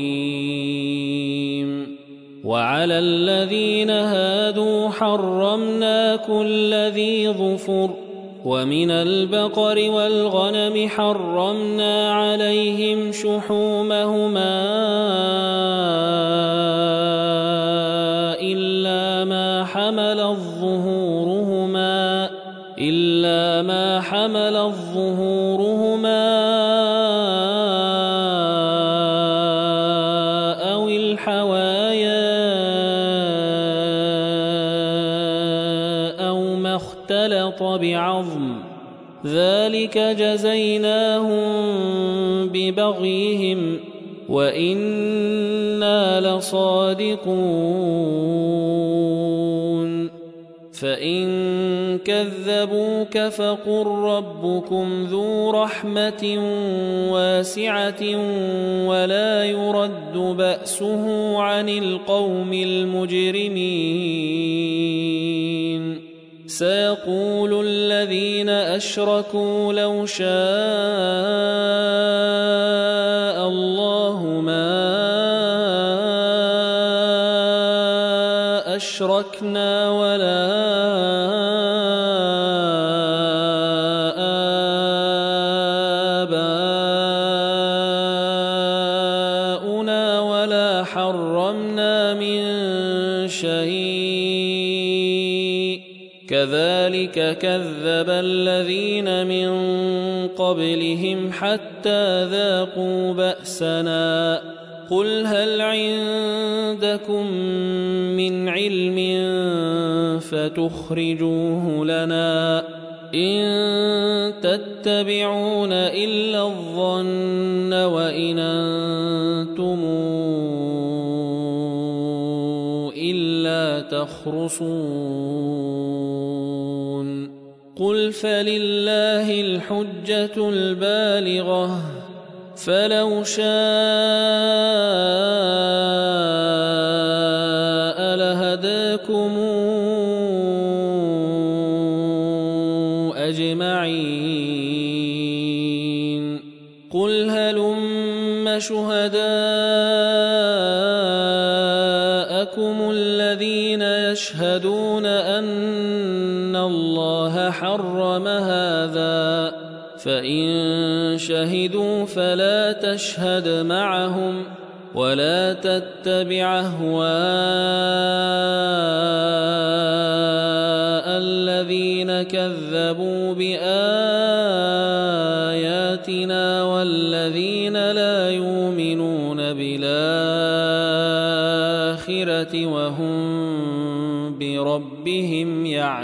رحيم وعلى الذين هادوا حرمنا كل ذي ظفر ومن البقر والغنم حرمنا عليهم شحومهما إلا ما حمل ظهورهما أو الحوايا أو ما اختلط بعظم ذلك جزيناهم ببغيهم وإنا لصادقون فإن كذبوك فقل ربكم ذو رحمة واسعة ولا يرد بأسه عن القوم المجرمين سيقول الذين أشركوا لو شاء الله ما أشركنا ولا آباؤنا ولا حرمنا من شيء كذلك كذب الذين من قبلهم حتى ذاقوا بأسنا قل هل عندكم من علم فتخرجوه لنا إن تتبعون إلا الظن وإن أنتم إلا تخرصون قل فلله الحجة البالغة فلو شاء لهداكم أجمعين قل هلم شهداءكم الذين يشهدون أن الله حرم هذا فإن شهدوا فلا تشهد معهم ولا تتبع أهواء الذين كذبوا بآياتنا والذين لا يؤمنون بالآخرة وهم بربهم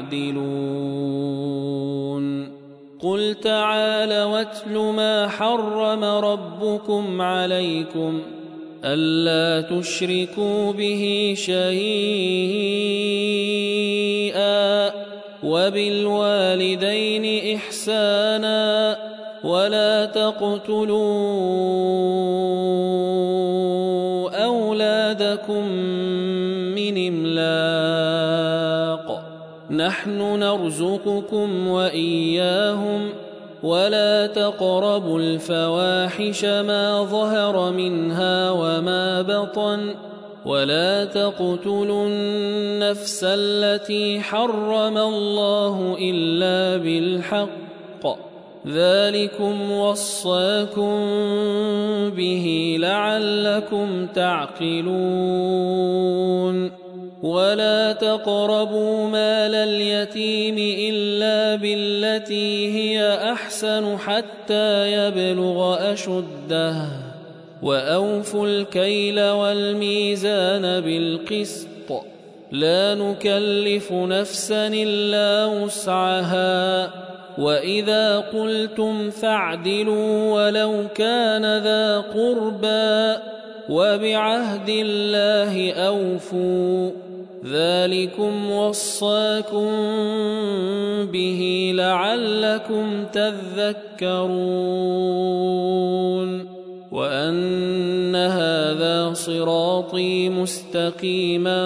يعدلون قل تعالوا واتل ما حرم ربكم عليكم ألا تشركوا به شيئا وبالوالدين إحسانا ولا تقتلوا أولادكم من إملاق نحن نرزقكم وإياهم ولا تقربوا الفواحش ما ظهر منها وما بطن ولا تقتلوا النفس التي حرم الله إلا بالحق ذلكم وصاكم به لعلكم تعقلون ولا تقربوا مال اليتيم إلا بالتي هي أحسن حتى يبلغ أشده وأوفوا الكيل والميزان بالقسط لا نكلف نفسا إلا وسعها وإذا قلتم فاعدلوا ولو كان ذا قربى وبعهد الله أوفوا ذلكم وصاكم به لعلكم تذكرون وأن هذا صراطي مستقيما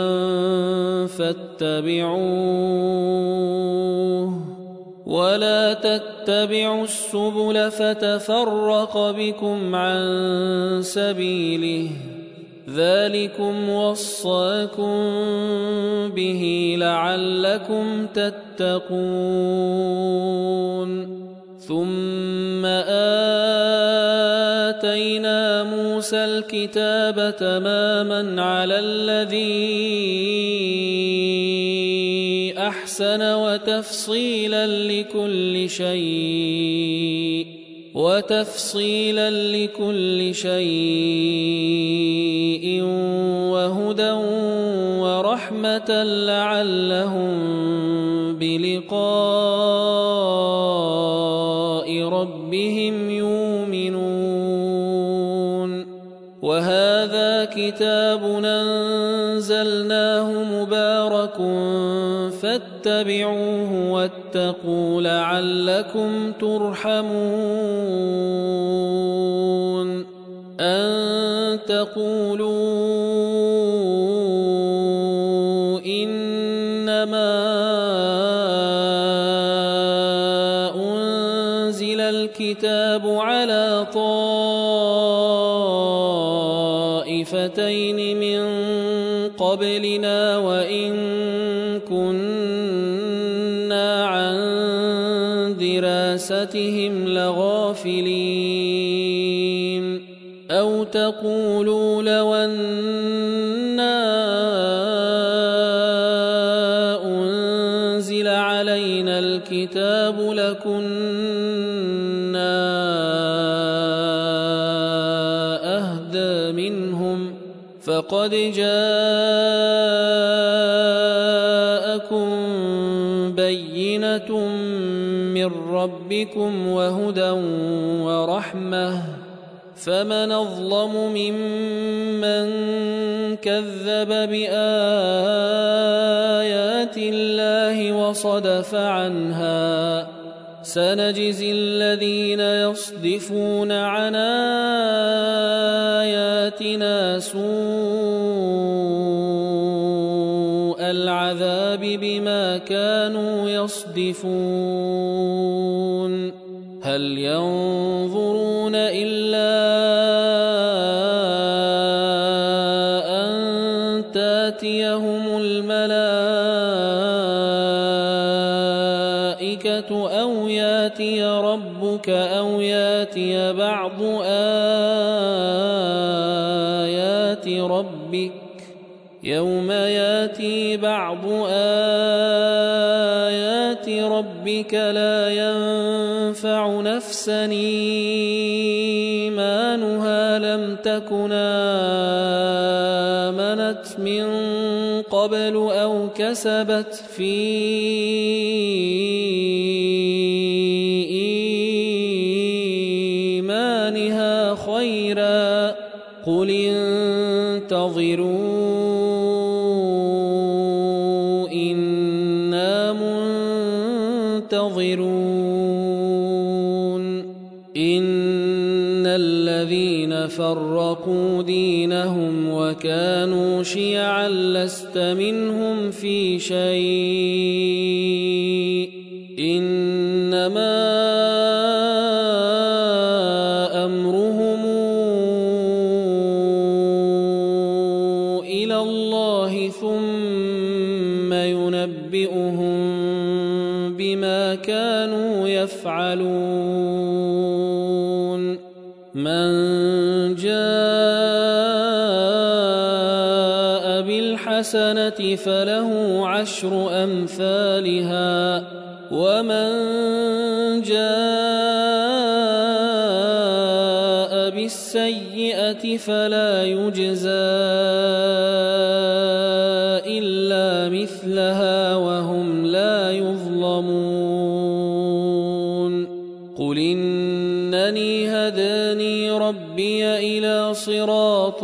فاتبعوه ولا تتبعوا السبل فتفرق بكم عن سبيله ذلكم وصاكم به لعلكم تتقون ثم آتينا موسى الكتاب تماما على الذي أحسن وتفصيلا لكل شيء وهدى ورحمة لعلهم بلقاء ربهم يؤمنون وهذا كتاب أنزلناه مبارك فاتبعوه واتقوا لعلكم ترحمون أن تقولوا إنما أنزل الكتاب على طائفتين من قبلنا وإن كنا عن دراستهم لغافلين أو تقولوا لو أنا أنزل علينا الكتاب لكنا أهدى منهم فقد جاءكم بينة من ربكم وهدى ورحمة فمن أظلم ممن كذب بآيات الله وصدف عنها سنجزي الذين يصدفون عن آياتنا سوء العذاب بما كانوا يصدفون هل ينظرون إلا أن تاتيهم الملائكة أو ياتي ربك أو ياتي بعض آيات ربك يوم ياتي بعض آيات ربك لا ينفع نفسا إيمانها لم تكن آمنت من قبل أو كسبت في إيمانها خيرا قل انتظروا إنا منتظرون إن الذين فرقوا دينهم وكانوا شيعا لست منهم في شيء إنما أمرهم إلى يفعلون من جاء بالحسنة فله 10 أمثالها ومن جاء بالسيئة فلا يجزى إلا مثلها وهم لا يظلمون قل إنني هداني ربي إلى صراط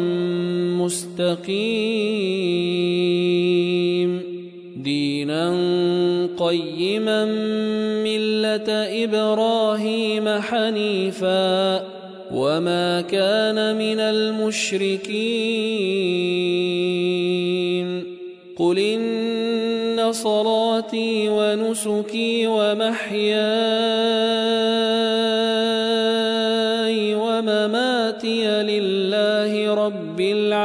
مستقيم دينا قيما ملة إبراهيم حنيفا وما كان من المشركين قل إن صلاتي ونسكي ومحياي ومماتي لله رب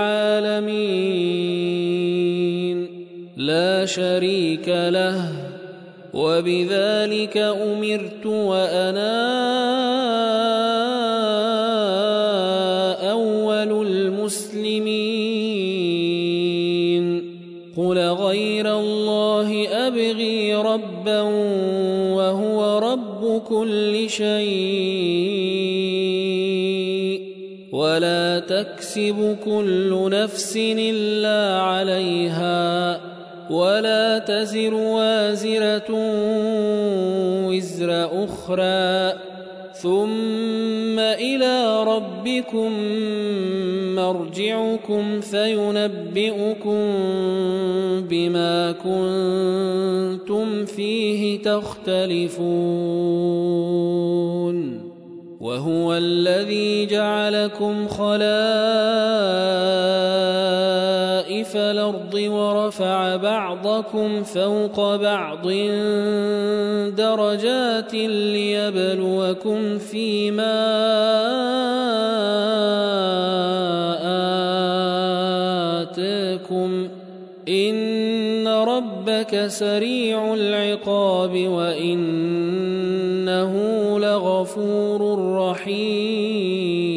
العالمين لا شريك له وبذلك أمرت وأنا أول المسلمين قل غير الله أبغي ربا وهو رب كل شيء ولا تكسب كل نفس إلا عليها ولا تزر وازرة وزر أخرى ثم إلى ربكم مرجعكم فينبئكم بما كنتم فيه تختلفون وهو الذي جعلكم خلائف الأرض ورفع بعضكم فوق بعض درجات ليبلوكم فيما آتاكم إن ربك سريع العقاب وإنه لغفور رحيم